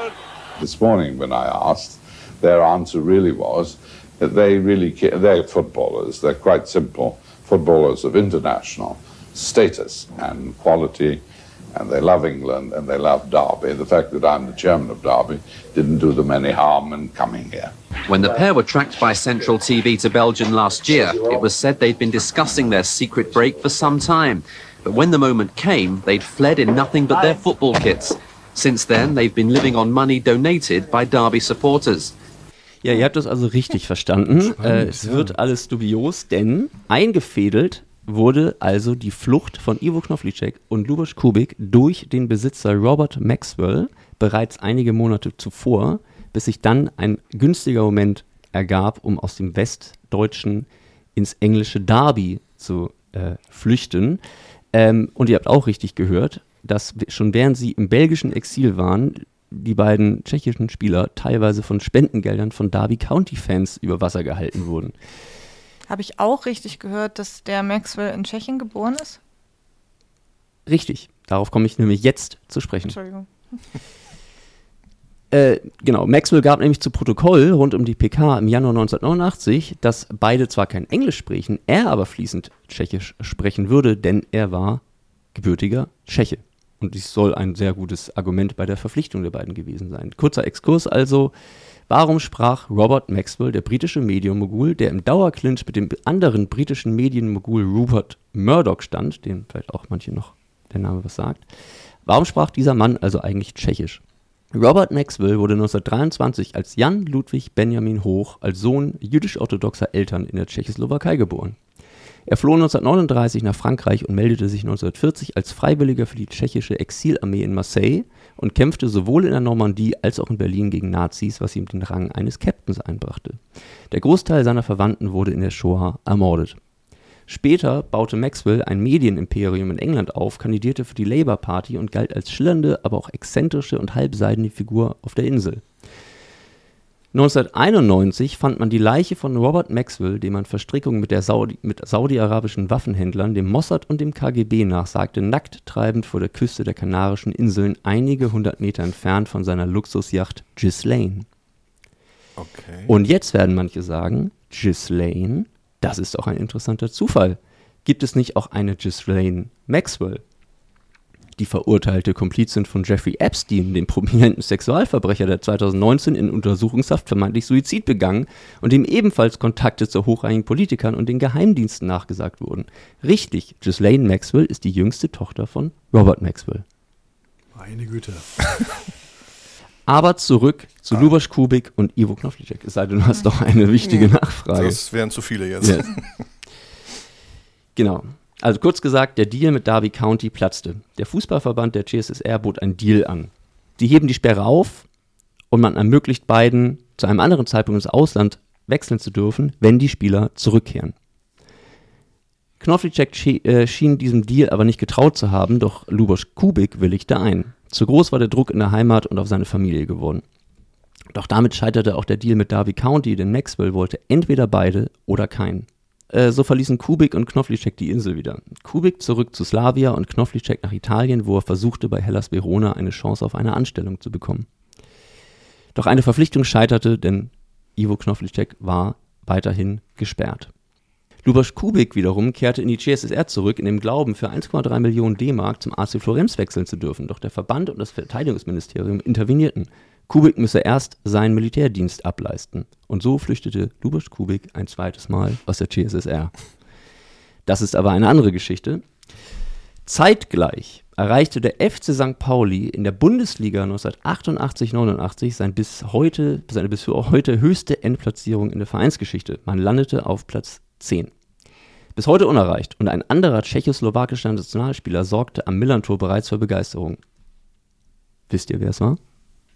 This morning when I asked, their answer really was that they really care. They're footballers. They're quite simple footballers of international status and quality. And they love England and they love Derby. The fact that I'm the chairman of Derby didn't do them any harm in coming here. When the pair were tracked by Central T V to Belgium last year, it was said they'd been discussing their secret break for some time. But when the moment came, they'd fled in nothing but their football kits. Since then, they've been living on money donated by Derby supporters. Ja, ihr habt das also richtig verstanden. Äh, es ja. wird alles dubios, denn eingefädelt wurde also die Flucht von Ivo Knoflicek und Lubos Kubiš durch den Besitzer Robert Maxwell bereits einige Monate zuvor, bis sich dann ein günstiger Moment ergab, um aus dem Westdeutschen ins englische Derby zu äh, flüchten. Ähm, und ihr habt auch richtig gehört, dass schon während sie im belgischen Exil waren, die beiden tschechischen Spieler teilweise von Spendengeldern von Derby County-Fans über Wasser gehalten wurden. Habe ich auch richtig gehört, dass der Maxwell in Tschechien geboren ist? Richtig. Darauf komme ich nämlich jetzt zu sprechen. Entschuldigung. Äh, genau, Maxwell gab nämlich zu Protokoll rund um die P K im Januar neunzehnhundertneunundachtzig, dass beide zwar kein Englisch sprechen, er aber fließend Tschechisch sprechen würde, denn er war gebürtiger Tscheche. Und dies soll ein sehr gutes Argument bei der Verpflichtung der beiden gewesen sein. Kurzer Exkurs also. Warum sprach Robert Maxwell, der britische Medienmogul, der im Dauerclinch mit dem anderen britischen Medienmogul Rupert Murdoch stand, dem vielleicht auch manche noch der Name was sagt, warum sprach dieser Mann also eigentlich Tschechisch? Robert Maxwell wurde neunzehnhundertdreiundzwanzig als Jan Ludwig Benjamin Hoch als Sohn jüdisch-orthodoxer Eltern in der Tschechoslowakei geboren. Er floh neunzehnhundertneununddreißig nach Frankreich und meldete sich neunzehnhundertvierzig als Freiwilliger für die tschechische Exilarmee in Marseille und kämpfte sowohl in der Normandie als auch in Berlin gegen Nazis, was ihm den Rang eines Captains einbrachte. Der Großteil seiner Verwandten wurde in der Shoah ermordet. Später baute Maxwell ein Medienimperium in England auf, kandidierte für die Labour Party und galt als schillernde, aber auch exzentrische und halbseidene Figur auf der Insel. neunzehnhunderteinundneunzig fand man die Leiche von Robert Maxwell, dem man Verstrickungen mit, der Saudi- mit saudi-arabischen Waffenhändlern, dem Mossad und dem K G B nachsagte, nackt treibend vor der Küste der Kanarischen Inseln, einige hundert Meter entfernt von seiner Luxusjacht Ghislaine. Okay. Und jetzt werden manche sagen, Ghislaine, das ist doch ein interessanter Zufall. Gibt es nicht auch eine Ghislaine Maxwell? Die verurteilte Komplizin von Jeffrey Epstein, dem prominenten Sexualverbrecher, der zweitausendneunzehn in Untersuchungshaft vermeintlich Suizid begangen und dem ebenfalls Kontakte zu hochrangigen Politikern und den Geheimdiensten nachgesagt wurden. Richtig, Ghislaine Maxwell ist die jüngste Tochter von Robert Maxwell. Meine Güte. Aber zurück zu ah. Lubos Kubiš und Ivo Knoflicek. Es sei denn, du hast noch eine wichtige Nachfrage. Das wären zu viele jetzt. Yes. Genau. Also kurz gesagt, der Deal mit Derby County platzte. Der Fußballverband der C S S R bot einen Deal an. Die heben die Sperre auf und man ermöglicht beiden, zu einem anderen Zeitpunkt ins Ausland wechseln zu dürfen, wenn die Spieler zurückkehren. Knoflicek schien, äh, schien diesem Deal aber nicht getraut zu haben, doch Lubos Kubiš willigte ein. Zu groß war der Druck in der Heimat und auf seine Familie geworden. Doch damit scheiterte auch der Deal mit Derby County, denn Maxwell wollte entweder beide oder keinen. Äh, so verließen Kubik und Knoflicek die Insel wieder. Kubik zurück zu Slavia und Knoflicek nach Italien, wo er versuchte, bei Hellas Verona eine Chance auf eine Anstellung zu bekommen. Doch eine Verpflichtung scheiterte, denn Ivo Knoflicek war weiterhin gesperrt. Lubos Kubik wiederum kehrte in die C S S R zurück, in dem Glauben, für eins Komma drei Millionen D-Mark zum A C Florenz wechseln zu dürfen. Doch der Verband und das Verteidigungsministerium intervenierten. Kubik müsse erst seinen Militärdienst ableisten. Und so flüchtete Lubos Kubik ein zweites Mal aus der C S S R. Das ist aber eine andere Geschichte. Zeitgleich erreichte der F C Sankt Pauli in der Bundesliga neunzehnhundertachtundachtzig neunundachtzig sein bis heute, seine bis heute höchste Endplatzierung in der Vereinsgeschichte. Man landete auf Platz zehn. Bis heute unerreicht, und ein anderer tschechoslowakischer Nationalspieler sorgte am Millantor bereits für Begeisterung. Wisst ihr, wer es war?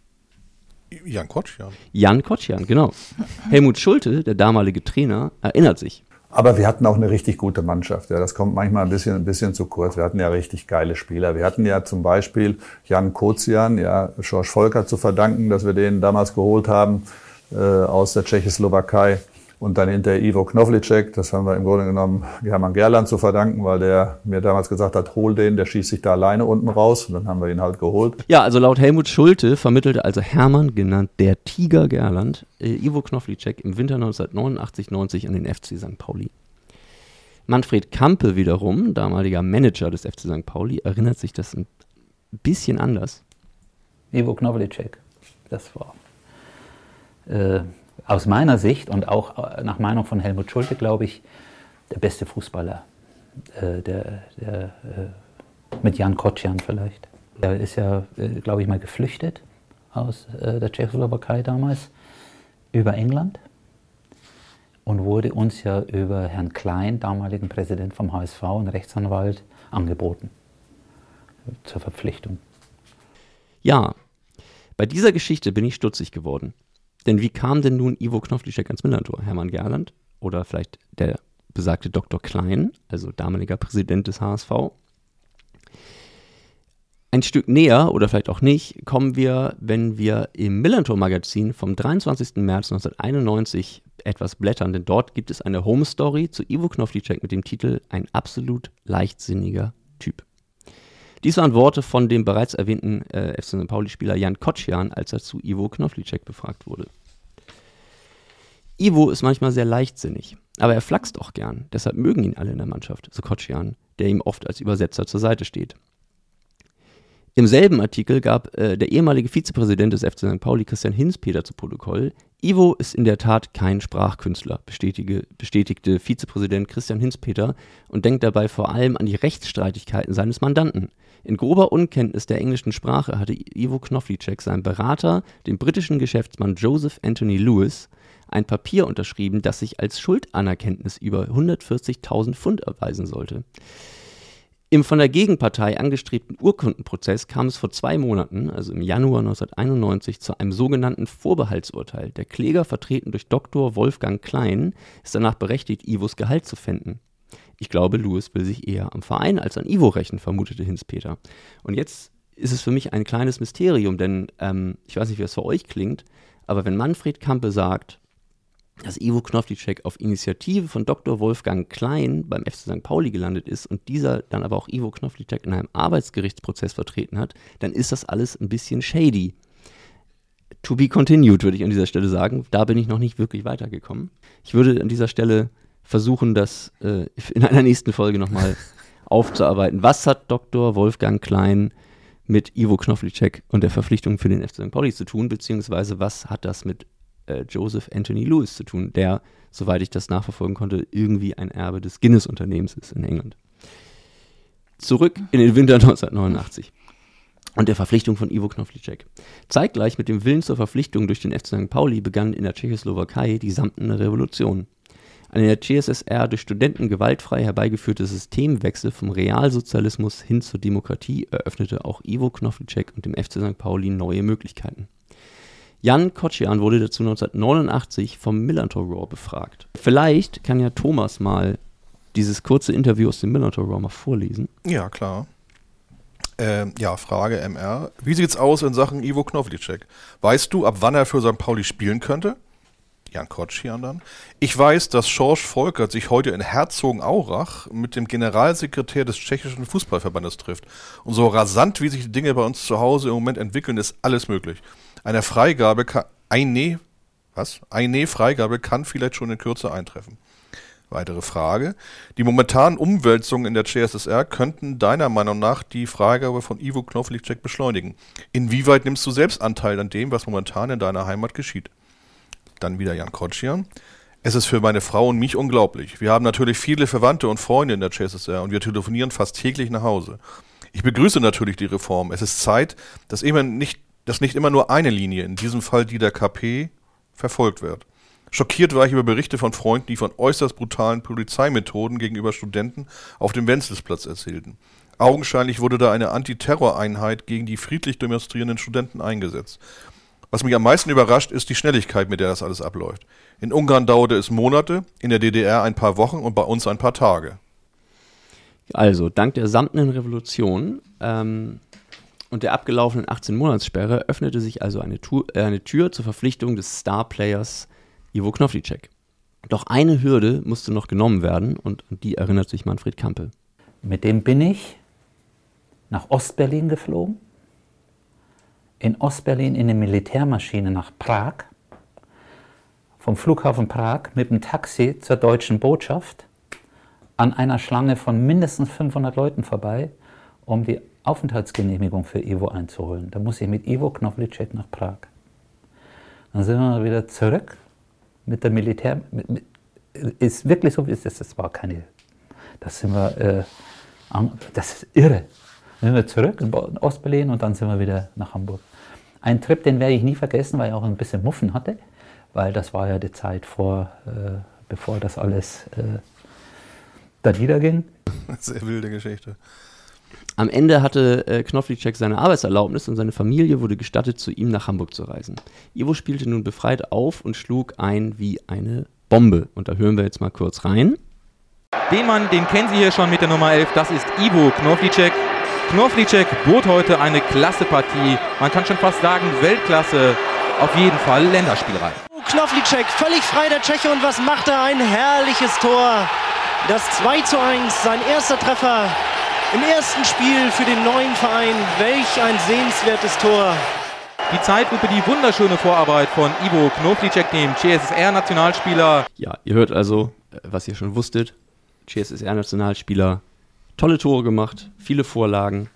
Jan Kotschan. Jan Kotschan, genau. Helmut Schulte, der damalige Trainer, erinnert sich. Aber wir hatten auch eine richtig gute Mannschaft. Ja, das kommt manchmal ein bisschen, ein bisschen zu kurz. Wir hatten ja richtig geile Spieler. Wir hatten ja zum Beispiel Jan Kocian, ja, George Volker zu verdanken, dass wir den damals geholt haben äh, aus der Tschechoslowakei. Und dann hinter Ivo Knoflicek, das haben wir im Grunde genommen Hermann Gerland zu verdanken, weil der mir damals gesagt hat, hol den, der schießt sich da alleine unten raus. Und dann haben wir ihn halt geholt. Ja, also laut Helmut Schulte vermittelte also Hermann, genannt der Tiger Gerland, äh, Ivo Knoflicek im Winter neunzehnhundertneunundachtzig neunzig an den F C Sankt Pauli. Manfred Kampe wiederum, damaliger Manager des F C Sankt Pauli, erinnert sich das ein bisschen anders. Ivo Knoflicek, das war äh, aus meiner Sicht und auch nach Meinung von Helmut Schulte, glaube ich, der beste Fußballer, äh, der, der, äh, mit Jan Kotschan vielleicht. Er ist ja, äh, glaube ich, mal geflüchtet aus äh, der Tschechoslowakei damals über England und wurde uns ja über Herrn Klein, damaligen Präsident vom H S V und Rechtsanwalt, angeboten zur Verpflichtung. Ja, bei dieser Geschichte bin ich stutzig geworden. Denn wie kam denn nun Ivo Knoflicek ans Millantor? Hermann Gerland oder vielleicht der besagte Doktor Klein, also damaliger Präsident des H S V? Ein Stück näher, oder vielleicht auch nicht, kommen wir, wenn wir im Millantor-Magazin vom dreiundzwanzigsten März neunzehnhunderteinundneunzig etwas blättern, denn dort gibt es eine Home-Story zu Ivo Knoflicek mit dem Titel »Ein absolut leichtsinniger Typ«. Dies waren Worte von dem bereits erwähnten äh, F C Sankt Pauli-Spieler Jan Kotschan, als er zu Ivo Knoflicek befragt wurde. Ivo ist manchmal sehr leichtsinnig, aber er flaxt auch gern. Deshalb mögen ihn alle in der Mannschaft, so Kotschan, der ihm oft als Übersetzer zur Seite steht. Im selben Artikel gab äh, der ehemalige Vizepräsident des F C Sankt Pauli, Christian Hinzpeter, zu Protokoll: Ivo ist in der Tat kein Sprachkünstler, bestätige, bestätigte Vizepräsident Christian Hinzpeter und denkt dabei vor allem an die Rechtsstreitigkeiten seines Mandanten. In grober Unkenntnis der englischen Sprache hatte Ivo Knoflicek seinem Berater, dem britischen Geschäftsmann Joseph Anthony Lewis, ein Papier unterschrieben, das sich als Schuldanerkenntnis über hundertvierzigtausend Pfund erweisen sollte. Im von der Gegenpartei angestrebten Urkundenprozess kam es vor zwei Monaten, also im Januar neunzehnhunderteinundneunzig, zu einem sogenannten Vorbehaltsurteil. Der Kläger, vertreten durch Doktor Wolfgang Klein, ist danach berechtigt, Ivos Gehalt zu pfänden. Ich glaube, Lewis will sich eher am Verein als an Ivo rächen, vermutete Hinzpeter. Und jetzt ist es für mich ein kleines Mysterium, denn ähm, ich weiß nicht, wie das für euch klingt, aber wenn Manfred Kampe sagt, dass Ivo Knoflicek auf Initiative von Doktor Wolfgang Klein beim F C Sankt Pauli gelandet ist und dieser dann aber auch Ivo Knoflicek in einem Arbeitsgerichtsprozess vertreten hat, dann ist das alles ein bisschen shady. To be continued, würde ich an dieser Stelle sagen. Da bin ich noch nicht wirklich weitergekommen. Ich würde an dieser Stelle versuchen, das äh, in einer nächsten Folge nochmal aufzuarbeiten. Was hat Doktor Wolfgang Klein mit Ivo Knoflicek und der Verpflichtung für den F C Sankt Pauli zu tun, beziehungsweise was hat das mit äh, Joseph Anthony Lewis zu tun, der, soweit ich das nachverfolgen konnte, irgendwie ein Erbe des Guinness-Unternehmens ist in England. Zurück in den Winter neunzehnhundertneunundachtzig und der Verpflichtung von Ivo Knoflicek. Zeitgleich mit dem Willen zur Verpflichtung durch den F C Sankt Pauli begann in der Tschechoslowakei die Samtene Revolution. Ein in der C S S R durch Studenten gewaltfrei herbeigeführter Systemwechsel vom Realsozialismus hin zur Demokratie eröffnete auch Ivo Knoflicek und dem F C Sankt Pauli neue Möglichkeiten. Jan Kotschan wurde dazu neunzehnhundertneunundachtzig vom Millantor Raw befragt. Vielleicht kann ja Thomas mal dieses kurze Interview aus dem Millantor Raw mal vorlesen. Ja, klar. Ähm, ja, Frage M R. Wie sieht's aus in Sachen Ivo Knoflicek? Weißt du, ab wann er für Sankt Pauli spielen könnte? Jan Koczian dann. Ich weiß, dass George Volkert sich heute in Herzogenaurach mit dem Generalsekretär des tschechischen Fußballverbandes trifft. Und so rasant, wie sich die Dinge bei uns zu Hause im Moment entwickeln, ist alles möglich. Eine Freigabe kann, eine, was? Eine Freigabe kann vielleicht schon in Kürze eintreffen. Weitere Frage. Die momentanen Umwälzungen in der C S S R könnten deiner Meinung nach die Freigabe von Ivo Knoflicek beschleunigen. Inwieweit nimmst du selbst Anteil an dem, was momentan in deiner Heimat geschieht? Dann wieder Jan Koczian. Es ist für meine Frau und mich unglaublich. Wir haben natürlich viele Verwandte und Freunde in der C S S R und wir telefonieren fast täglich nach Hause. Ich begrüße natürlich die Reform. Es ist Zeit, dass, immer nicht, dass nicht immer nur eine Linie, in diesem Fall die der K P, verfolgt wird. Schockiert war ich über Berichte von Freunden, die von äußerst brutalen Polizeimethoden gegenüber Studenten auf dem Wenzelsplatz erzählten. Augenscheinlich wurde da eine Antiterroreinheit gegen die friedlich demonstrierenden Studenten eingesetzt. Was mich am meisten überrascht, ist die Schnelligkeit, mit der das alles abläuft. In Ungarn dauerte es Monate, in der D D R ein paar Wochen und bei uns ein paar Tage. Also, dank der samtenen Revolution ähm, und der abgelaufenen achtzehn-Monats-Sperre öffnete sich also eine, Tu- äh, eine Tür zur Verpflichtung des Star-Players Ivo Knoflicek. Doch eine Hürde musste noch genommen werden und an die erinnert sich Manfred Kampe. Mit dem bin ich nach Ostberlin geflogen. In Ostberlin in eine Militärmaschine nach Prag, vom Flughafen Prag mit dem Taxi zur deutschen Botschaft, an einer Schlange von mindestens fünfhundert Leuten vorbei, um die Aufenthaltsgenehmigung für Ivo einzuholen. Da muss ich mit Ivo Knoflicek nach Prag. Dann sind wir wieder zurück mit der Militär. Mit, mit, ist wirklich so, wie es ist. Das war keine. Das sind wir. Äh, das ist irre. Dann sind wir zurück in Ostberlin und dann sind wir wieder nach Hamburg. Ein Trip, den werde ich nie vergessen, weil ich auch ein bisschen Muffen hatte, weil das war ja die Zeit vor, äh, bevor das alles äh, da niederging. Sehr wilde Geschichte. Am Ende hatte äh, Knoflicek seine Arbeitserlaubnis und seine Familie wurde gestattet, zu ihm nach Hamburg zu reisen. Ivo spielte nun befreit auf und schlug ein wie eine Bombe. Und da hören wir jetzt mal kurz rein. Den Mann, den kennen Sie hier schon mit der Nummer elf, das ist Ivo Knoflicek. Knoflicek bot heute eine klasse Partie, man kann schon fast sagen Weltklasse, auf jeden Fall Länderspielreif. Knoflicek völlig frei der Tscheche und was macht er? Ein herrliches Tor. Das zwei zu eins, sein erster Treffer im ersten Spiel für den neuen Verein. Welch ein sehenswertes Tor. Die Zeitlupe, die wunderschöne Vorarbeit von Ivo Knoflicek, dem C S S R-Nationalspieler. Ja, ihr hört also, was ihr schon wusstet, C S S R-Nationalspieler, tolle Tore gemacht, viele Vorlagen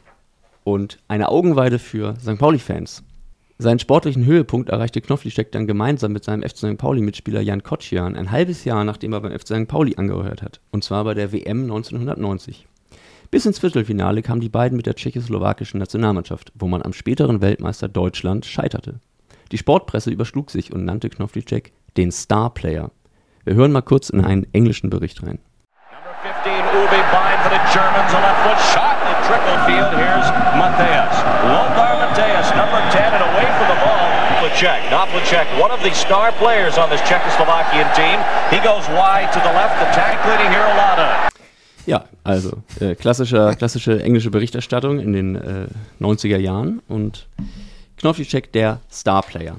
und eine Augenweide für Sankt Pauli-Fans. Seinen sportlichen Höhepunkt erreichte Knoflicek dann gemeinsam mit seinem F C Sankt Pauli-Mitspieler Jan Koczian ein halbes Jahr, nachdem er beim F C Sankt Pauli angehört hat. Und zwar bei der W M neunzehnhundertneunzig. Bis ins Viertelfinale kamen die beiden mit der tschechoslowakischen Nationalmannschaft, wo man am späteren Weltmeister Deutschland scheiterte. Die Sportpresse überschlug sich und nannte Knoflicek den Star-Player. Wir hören mal kurz in einen englischen Bericht rein. fifteen, Uwe Bein for the Germans, a left foot shot in the trickle field. Here's Mateus. Lothar Mateus, number ten, and away from the ball. Knoflicek, Knoflicek, one of the star players on this Czechoslovakian team. He goes wide to the left, attack leading here a lot of. Ja, also äh, klassischer, klassische englische Berichterstattung in den äh, neunziger Jahren und Knoflicek der Star-Player.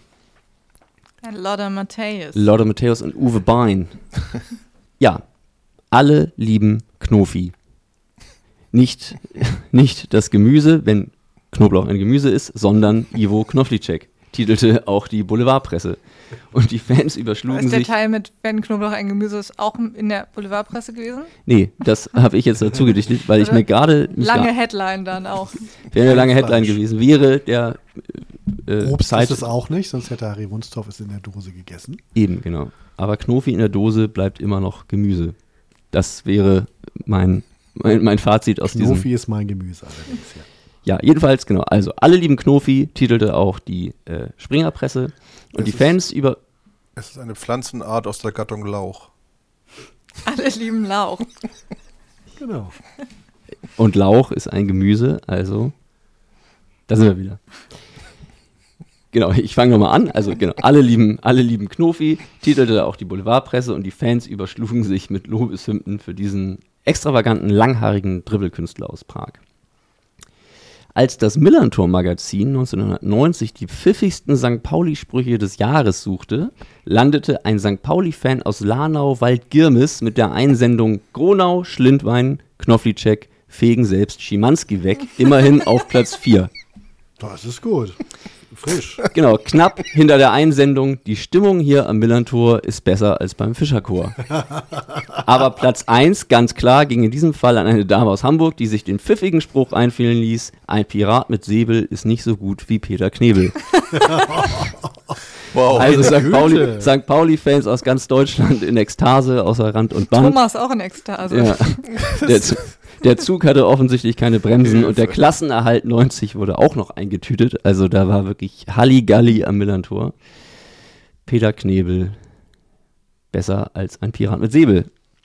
Lothar Matthäus. Lothar Matthäus und Uwe Bein. Ja, alle lieben Knofi. Nicht, nicht das Gemüse, wenn Knoblauch ein Gemüse ist, sondern Ivo Knoflicek, titelte auch die Boulevardpresse. Und die Fans überschlugen sich. Ist der Teil mit Wenn Knoblauch ein Gemüse ist auch in der Boulevardpresse gewesen? Nee, das habe ich jetzt dazu gedichtet, weil ich mir gerade... Lange Headline dann auch. Wäre eine lange Headline gewesen. Wäre der... Äh, Obst Zeit ist es auch nicht, sonst hätte Harry Wunstorf es in der Dose gegessen. Eben, genau. Aber Knofi in der Dose bleibt immer noch Gemüse. Das wäre mein, mein, mein Fazit aus Knofi diesem... Knofi ist mein Gemüse allerdings, ja. Ja, jedenfalls, genau. Also, alle lieben Knofi, titelte auch die äh, Springerpresse. Und es die Fans ist, über... Es ist eine Pflanzenart aus der Gattung Lauch. Alle lieben Lauch. Genau. Und Lauch ist ein Gemüse, also da sind wir wieder. Genau, ich fange nochmal an. Also genau, alle lieben, alle lieben Knofi, titelte auch die Boulevardpresse und die Fans überschlugen sich mit Lobeshymnen für diesen extravaganten, langhaarigen Dribbelkünstler aus Prag. Als das Millantor-Magazin neunzehnhundertneunzig die pfiffigsten Sankt Pauli-Sprüche des Jahres suchte, landete ein Sankt Pauli-Fan aus Lahnau-Waldgirmes mit der Einsendung Gronau, Schlindwein, Knoflicek, fegen selbst Schimanski weg, immerhin auf Platz vier. Das ist gut. Frisch. Genau, knapp hinter der Einsendung, die Stimmung hier am Millantor ist besser als beim Fischerchor. Aber Platz eins, ganz klar, ging in diesem Fall an eine Dame aus Hamburg, die sich den pfiffigen Spruch einfielen ließ, ein Pirat mit Säbel ist nicht so gut wie Peter Knebel. Wow. Also Sankt Pauli, Sankt Pauli-Fans aus ganz Deutschland in Ekstase, außer Rand und Band. Thomas auch in Ekstase. Ja. Der, der Zug hatte offensichtlich keine Bremsen und der Klassenerhalt neunzig wurde auch noch eingetütet. Also da war wirklich Halligalli am Millantor. Peter Knebel besser als ein Pirat mit Säbel.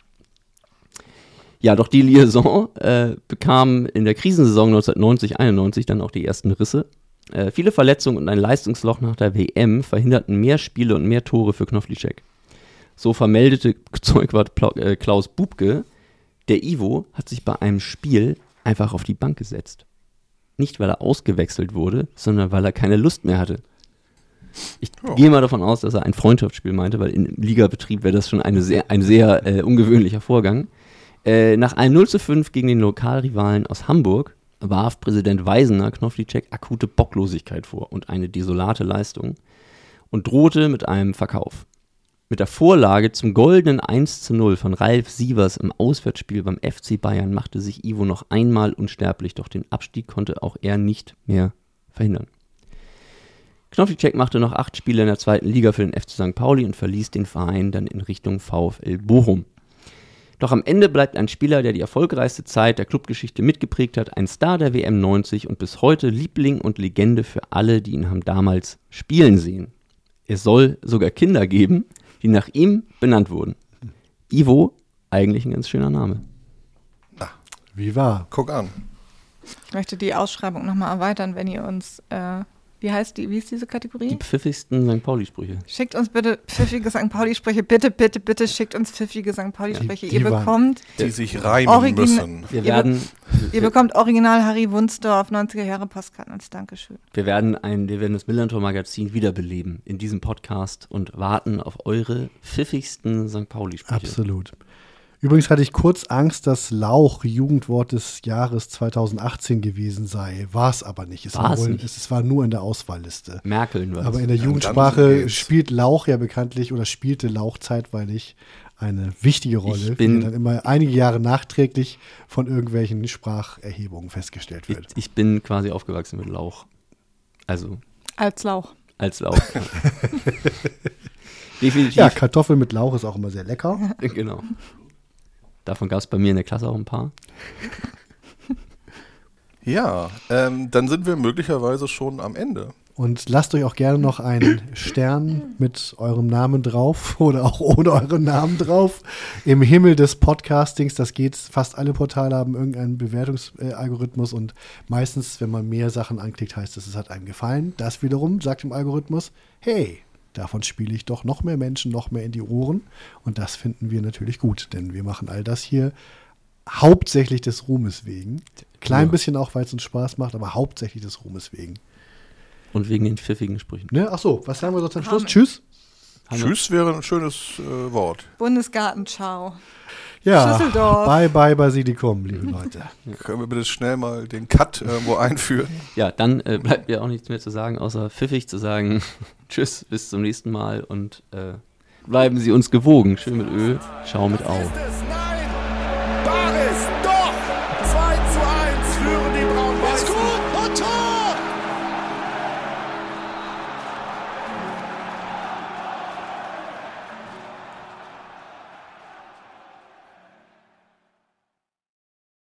Ja, doch die Liaison äh, bekam in der Krisensaison neunzehnhundertneunzig einundneunzig dann auch die ersten Risse. Äh, viele Verletzungen und ein Leistungsloch nach der W M verhinderten mehr Spiele und mehr Tore für Knoflicek. So vermeldete Zeugwart Pla- äh, Klaus Bubke, der Ivo hat sich bei einem Spiel einfach auf die Bank gesetzt. Nicht, weil er ausgewechselt wurde, sondern weil er keine Lust mehr hatte. Ich oh. gehe mal davon aus, dass er ein Freundschaftsspiel meinte, weil im Ligabetrieb wäre das schon eine sehr, ein sehr äh, ungewöhnlicher Vorgang. Äh, nach einem null zu fünf gegen den Lokalrivalen aus Hamburg warf Präsident Weisener Knoflicek akute Bocklosigkeit vor und eine desolate Leistung und drohte mit einem Verkauf. Mit der Vorlage zum goldenen eins zu null von Ralf Sievers im Auswärtsspiel beim F C Bayern machte sich Ivo noch einmal unsterblich, doch den Abstieg konnte auch er nicht mehr verhindern. Knoflicek machte noch acht Spiele in der zweiten Liga für den F C Sankt Pauli und verließ den Verein dann in Richtung VfL Bochum. Doch am Ende bleibt ein Spieler, der die erfolgreichste Zeit der Clubgeschichte mitgeprägt hat, ein Star der W M neunzig und bis heute Liebling und Legende für alle, die ihn haben damals spielen sehen. Es soll sogar Kinder geben, die nach ihm benannt wurden. Ivo, eigentlich ein ganz schöner Name. Ah, wie war? Guck an. Ich möchte die Ausschreibung nochmal erweitern, wenn ihr uns, äh, wie heißt die, wie ist diese Kategorie? Die pfiffigsten Sankt Pauli-Sprüche. Schickt uns bitte pfiffige Sankt Pauli-Sprüche. Bitte, bitte, bitte schickt uns pfiffige Sankt Pauli-Sprüche. Ja, die ihr bekommt die sich reimen Origin- müssen. Wir werden, ihr bekommt original Harry Wunsdorf neunziger Jahre Postkarten als Dankeschön. wir werden, ein, wir werden das Millantor-Magazin wiederbeleben in diesem Podcast und warten auf eure pfiffigsten Sankt Pauli-Sprüche. Absolut. Übrigens hatte ich kurz Angst, dass Lauch Jugendwort des Jahres zweitausendachtzehn gewesen sei. War es aber nicht. Es war, War's wohl, nicht. es war nur in der Auswahlliste. Merkeln war es. Aber in der Ja, Jugendsprache dann spielt Lauch ja bekanntlich oder spielte Lauch zeitweilig eine wichtige Rolle, Ich bin- die dann immer einige Jahre nachträglich von irgendwelchen Spracherhebungen festgestellt Ich, wird. ich bin quasi aufgewachsen mit Lauch. Also Als Lauch. als Lauch. Definitiv. Ja, Kartoffel mit Lauch ist auch immer sehr lecker. Genau. Davon gab es bei mir in der Klasse auch ein paar. Ja, ähm, dann sind wir möglicherweise schon am Ende. Und lasst euch auch gerne noch einen Stern mit eurem Namen drauf oder auch ohne euren Namen drauf im Himmel des Podcastings. Das geht, fast alle Portale haben irgendeinen Bewertungsalgorithmus und meistens, wenn man mehr Sachen anklickt, heißt es, es hat einem gefallen. Das wiederum sagt dem Algorithmus, hey, davon spiele ich doch noch mehr Menschen, noch mehr in die Ohren. Und das finden wir natürlich gut, denn wir machen all das hier hauptsächlich des Ruhmes wegen. Klein Ja. bisschen auch, weil es uns Spaß macht, aber hauptsächlich des Ruhmes wegen. Und wegen den pfiffigen Sprüchen. Ne? Ach so, was sagen wir sonst am Schluss? Amen. Tschüss. Tschüss wäre ein schönes äh, Wort. Bundesgarten, ciao. Ja, Schüsseldorf. bye bye Basilikum, liebe Leute. Können wir bitte schnell mal den Cut irgendwo einführen? Ja, dann äh, bleibt mir auch nichts mehr zu sagen, außer pfiffig zu sagen, tschüss, bis zum nächsten Mal und äh, bleiben Sie uns gewogen. Schön mit Ö, schau mit Au.